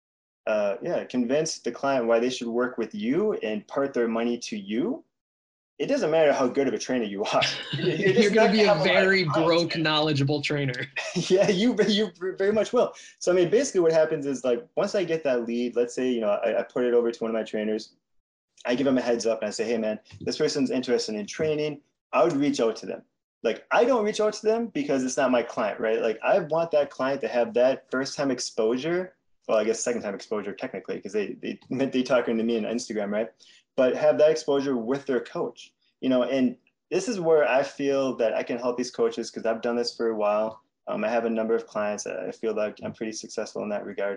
convince the client why they should work with you and part their money to you, it doesn't matter how good of a trainer you are. You're going to be a very broke, knowledgeable trainer. Yeah, you very much will. So, I mean, basically what happens is like, once I get that lead, let's say, you know, I put it over to one of my trainers, I give them a heads up and I say, hey man, this person's interested in training. I would reach out to them. Like, I don't reach out to them because it's not my client, right? Like I want that client to have that first time exposure. Well, I guess second time exposure technically, because they talking to me on Instagram, right? But have that exposure with their coach, you know, and this is where I feel that I can help these coaches because I've done this for a while. I have a number of clients that I feel like I'm pretty successful in that regard.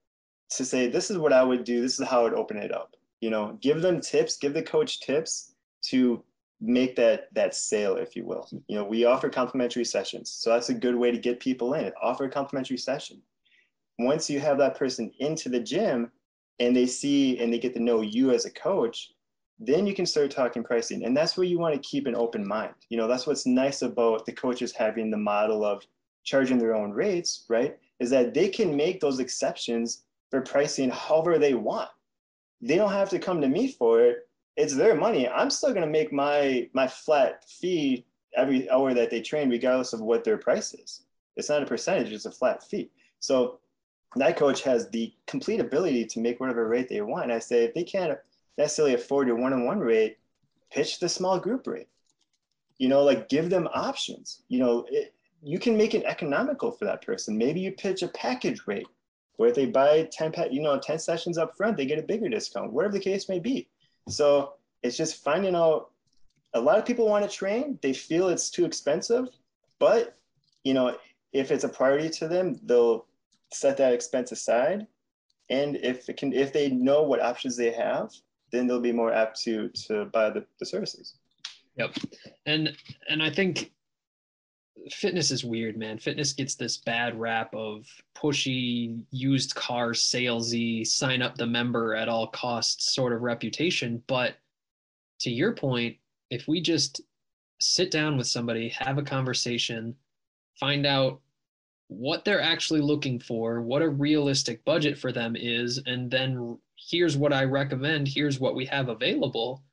To say, this is what I would do, this is how I would open it up. You know, give them tips, give the coach tips to make that sale, if you will. You know, we offer complimentary sessions. So that's a good way to get people in. Offer a complimentary session. Once you have that person into the gym and they see and they get to know you as a coach, then you can start talking pricing. And that's where you want to keep an open mind. You know, that's what's nice about the coaches having the model of charging their own rates, right? Is that they can make those exceptions for pricing however they want. They don't have to come to me for it. It's their money. I'm still going to make my flat fee every hour that they train, regardless of what their price is. It's not a percentage, it's a flat fee. So that coach has the complete ability to make whatever rate they want. And I say, if they can't necessarily afford your one-on-one rate, pitch the small group rate. You know, like give them options. You know, you can make it economical for that person. Maybe you pitch a package rate where if they buy 10 sessions up front, they get a bigger discount, whatever the case may be. So it's just finding out. A lot of people want to train. They feel it's too expensive, but you know, if it's a priority to them, they'll set that expense aside. And if they know what options they have, then they'll be more apt to buy the services. Yep. And I think fitness is weird, man. Fitness gets this bad rap of pushy, used car salesy, sign up the member at all costs sort of reputation. But to your point, if we just sit down with somebody, have a conversation, find out what they're actually looking for, what a realistic budget for them is, and then here's what I recommend, here's what we have available.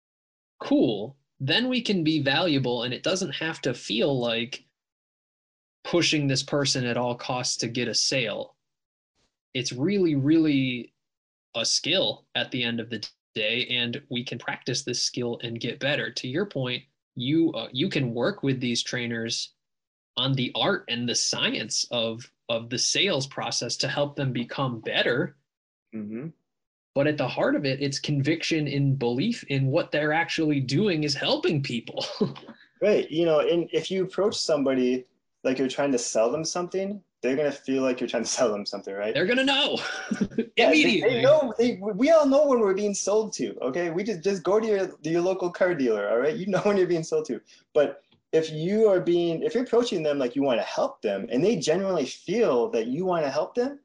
Cool. Then we can be valuable, and it doesn't have to feel like pushing this person at all costs to get a sale. It's really, really a skill at the end of the day, and we can practice this skill and get better. To your point, you can work with these trainers on the art and the science of the sales process to help them become better. Mm-hmm. But at the heart of it, it's conviction and belief in what they're actually doing is helping people. Right. You know, and if you approach somebody like you're trying to sell them something, they're going to feel like you're trying to sell them something, right? They're going to know Yeah, immediately. They know, we all know when we're being sold to, okay? We just go to your local car dealer, all right? You know when you're being sold to. But if you're approaching them like you want to help them and they genuinely feel that you want to help them,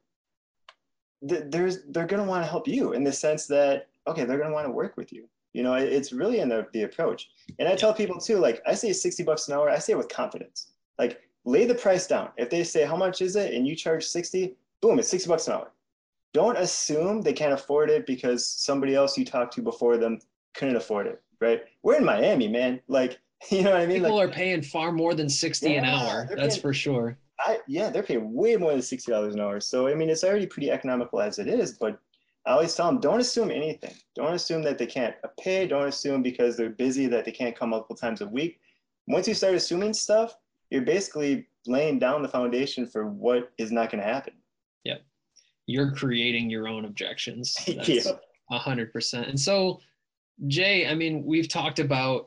they're going to want to help you in the sense that, okay, they're going to want to work with you. You know, it's really in the approach. And I tell people too, like I say $60 an hour, I say it with confidence. Like lay the price down. If they say, how much is it? And you charge 60, boom, it's $60 an hour. Don't assume they can't afford it because somebody else you talked to before them couldn't afford it, right? We're in Miami, man. Like, you know what I mean? People like, are paying far more than 60 an hour. That's for sure. They're paying way more than $60 an hour. So, I mean, it's already pretty economical as it is, but I always tell them, don't assume anything. Don't assume that they can't pay. Don't assume because they're busy that they can't come multiple times a week. Once you start assuming stuff, you're basically laying down the foundation for what is not going to happen. Yep. You're creating your own objections. That's Yeah. 100%. And so, Jay, I mean, we've talked about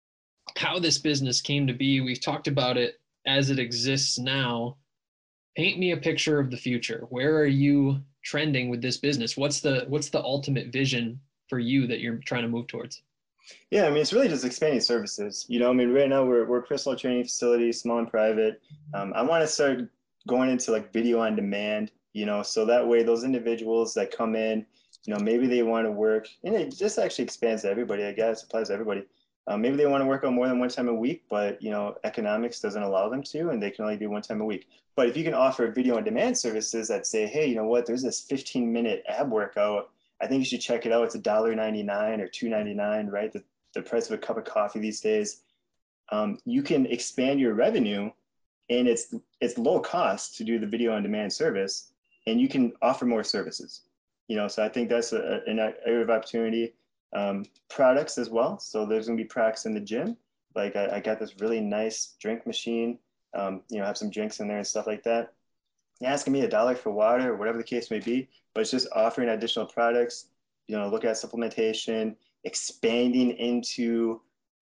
how this business came to be. We've talked about it as it exists now. Paint me a picture of the future. Where are you trending with this business? What's the ultimate vision for you that you're trying to move towards? Yeah, I mean, it's really just expanding services. You know, I mean, right now we're a personal training facility, small and private. I want to start going into like video on demand, you know, so that way those individuals that come in, you know, maybe they want to work, and it just actually expands to everybody, I guess, applies to everybody. Maybe they want to work on more than one time a week, but, you know, economics doesn't allow them to, and they can only do one time a week. But if you can offer video on demand services that say, hey, you know what, there's this 15-minute ab workout, I think you should check it out. It's $1.99 or $2.99, right? The price of a cup of coffee these days. You can expand your revenue, and it's low cost to do the video on demand service, and you can offer more services. You know, so I think that's an area of opportunity. Products as well. So there's gonna be products in the gym. Like I got this really nice drink machine. You know, have some drinks in there and stuff like that. You're asking me $1 for water or whatever the case may be, but it's just offering additional products. You know, look at supplementation, expanding into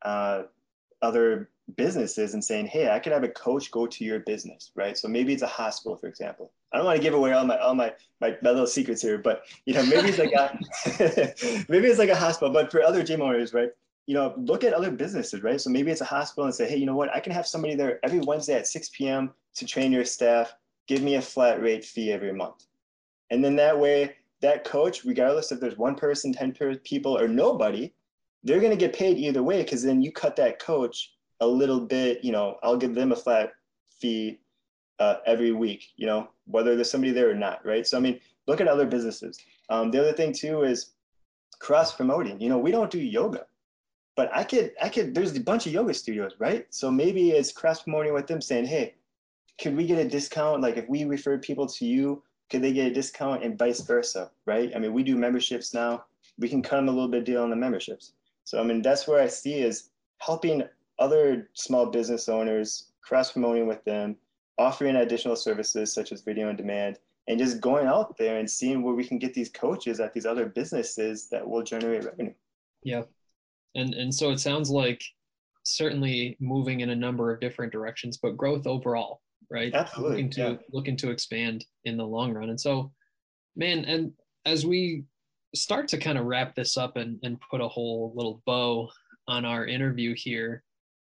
other businesses and saying, hey, I could have a coach go to your business, right? So maybe it's a hospital, for example. I don't want to give away all my little secrets here, but you know, maybe it's like maybe it's like a hospital, but for other gym owners, right? You know, look at other businesses, right? So maybe it's a hospital and say, hey, you know what? I can have somebody there every Wednesday at 6 p.m. to train your staff. Give me a flat rate fee every month. And then that way, that coach, regardless if there's one person, 10 people, or nobody, they're going to get paid either way, because then you cut that coach a little bit, you know, I'll give them a flat fee every week, you know, whether there's somebody there or not, right? So, I mean, look at other businesses. The other thing too is cross promoting. You know, we don't do yoga, but I could, there's a bunch of yoga studios, right? So maybe it's cross promoting with them saying, hey, could we get a discount? Like if we refer people to you, could they get a discount, and vice versa, right? I mean, we do memberships now. We can cut them a little bit deal on the memberships. So, I mean, that's where I see is helping other small business owners, cross promoting with them, offering additional services such as video on demand, and just going out there and seeing where we can get these coaches at these other businesses that will generate revenue. Yeah. And so it sounds like certainly moving in a number of different directions, but growth overall, right? Absolutely. Looking to expand in the long run. And so, man, and as we start to kind of wrap this up and put a whole little bow on our interview here,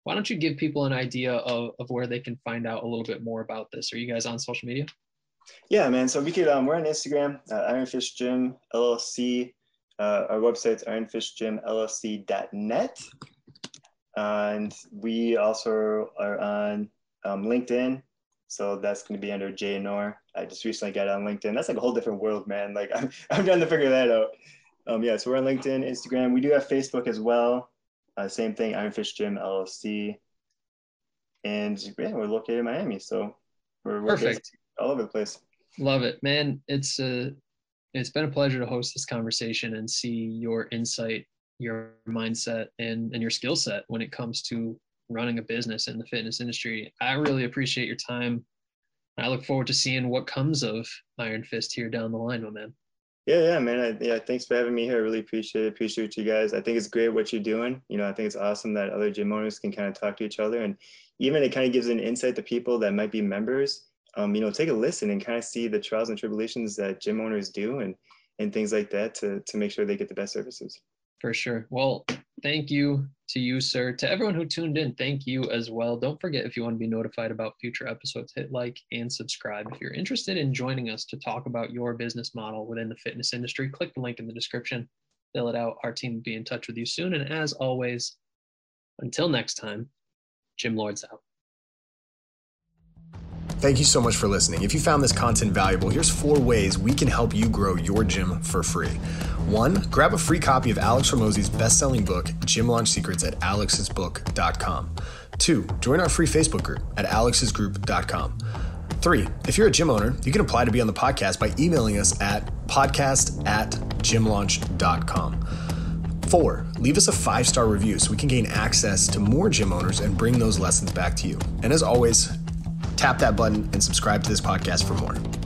why don't you give people an idea of where they can find out a little bit more about this? Are you guys on social media? Yeah, man. So we could, we're on Instagram, Ironfish Gym LLC. Our website's ironfishgymllc.net. And we also are on LinkedIn. So that's going to be under Jay Knorr. I just recently got on LinkedIn. That's like a whole different world, man. Like I'm trying to figure that out. Yeah, so we're on LinkedIn, Instagram. We do have Facebook as well. Same thing, Ironfish Gym LLC. And yeah, we're located in Miami. So we're perfect. All over the place. Love it, man. It's been a pleasure to host this conversation and see your insight, your mindset, and your skill set when it comes to running a business in the fitness industry. I really appreciate your time. I look forward to seeing what comes of Iron Fist here down the line, my man. Yeah, man. Thanks for having me here. I really appreciate you guys. I think it's great what you're doing. You know, I think it's awesome that other gym owners can kind of talk to each other, and even it kind of gives an insight to people that might be members. You know, take a listen and kind of see the trials and tribulations that gym owners do and things like that to make sure they get the best services. For sure. Well, thank you to you, sir. To everyone who tuned in, thank you as well. Don't forget, if you want to be notified about future episodes, hit like and subscribe. If you're interested in joining us to talk about your business model within the fitness industry, click the link in the description, fill it out. Our team will be in touch with you soon. And as always, until next time, Gym Lords out. Thank you so much for listening. If you found this content valuable, here's 4 ways we can help you grow your gym for free. 1, grab a free copy of Alex Hormozi's best-selling book, Gym Launch Secrets, at alexsbook.com. 2, join our free Facebook group at alexsgroup.com. 3, if you're a gym owner, you can apply to be on the podcast by emailing us at podcast@gymlaunch.com. 4, leave us a 5-star review so we can gain access to more gym owners and bring those lessons back to you. And as always, tap that button and subscribe to this podcast for more.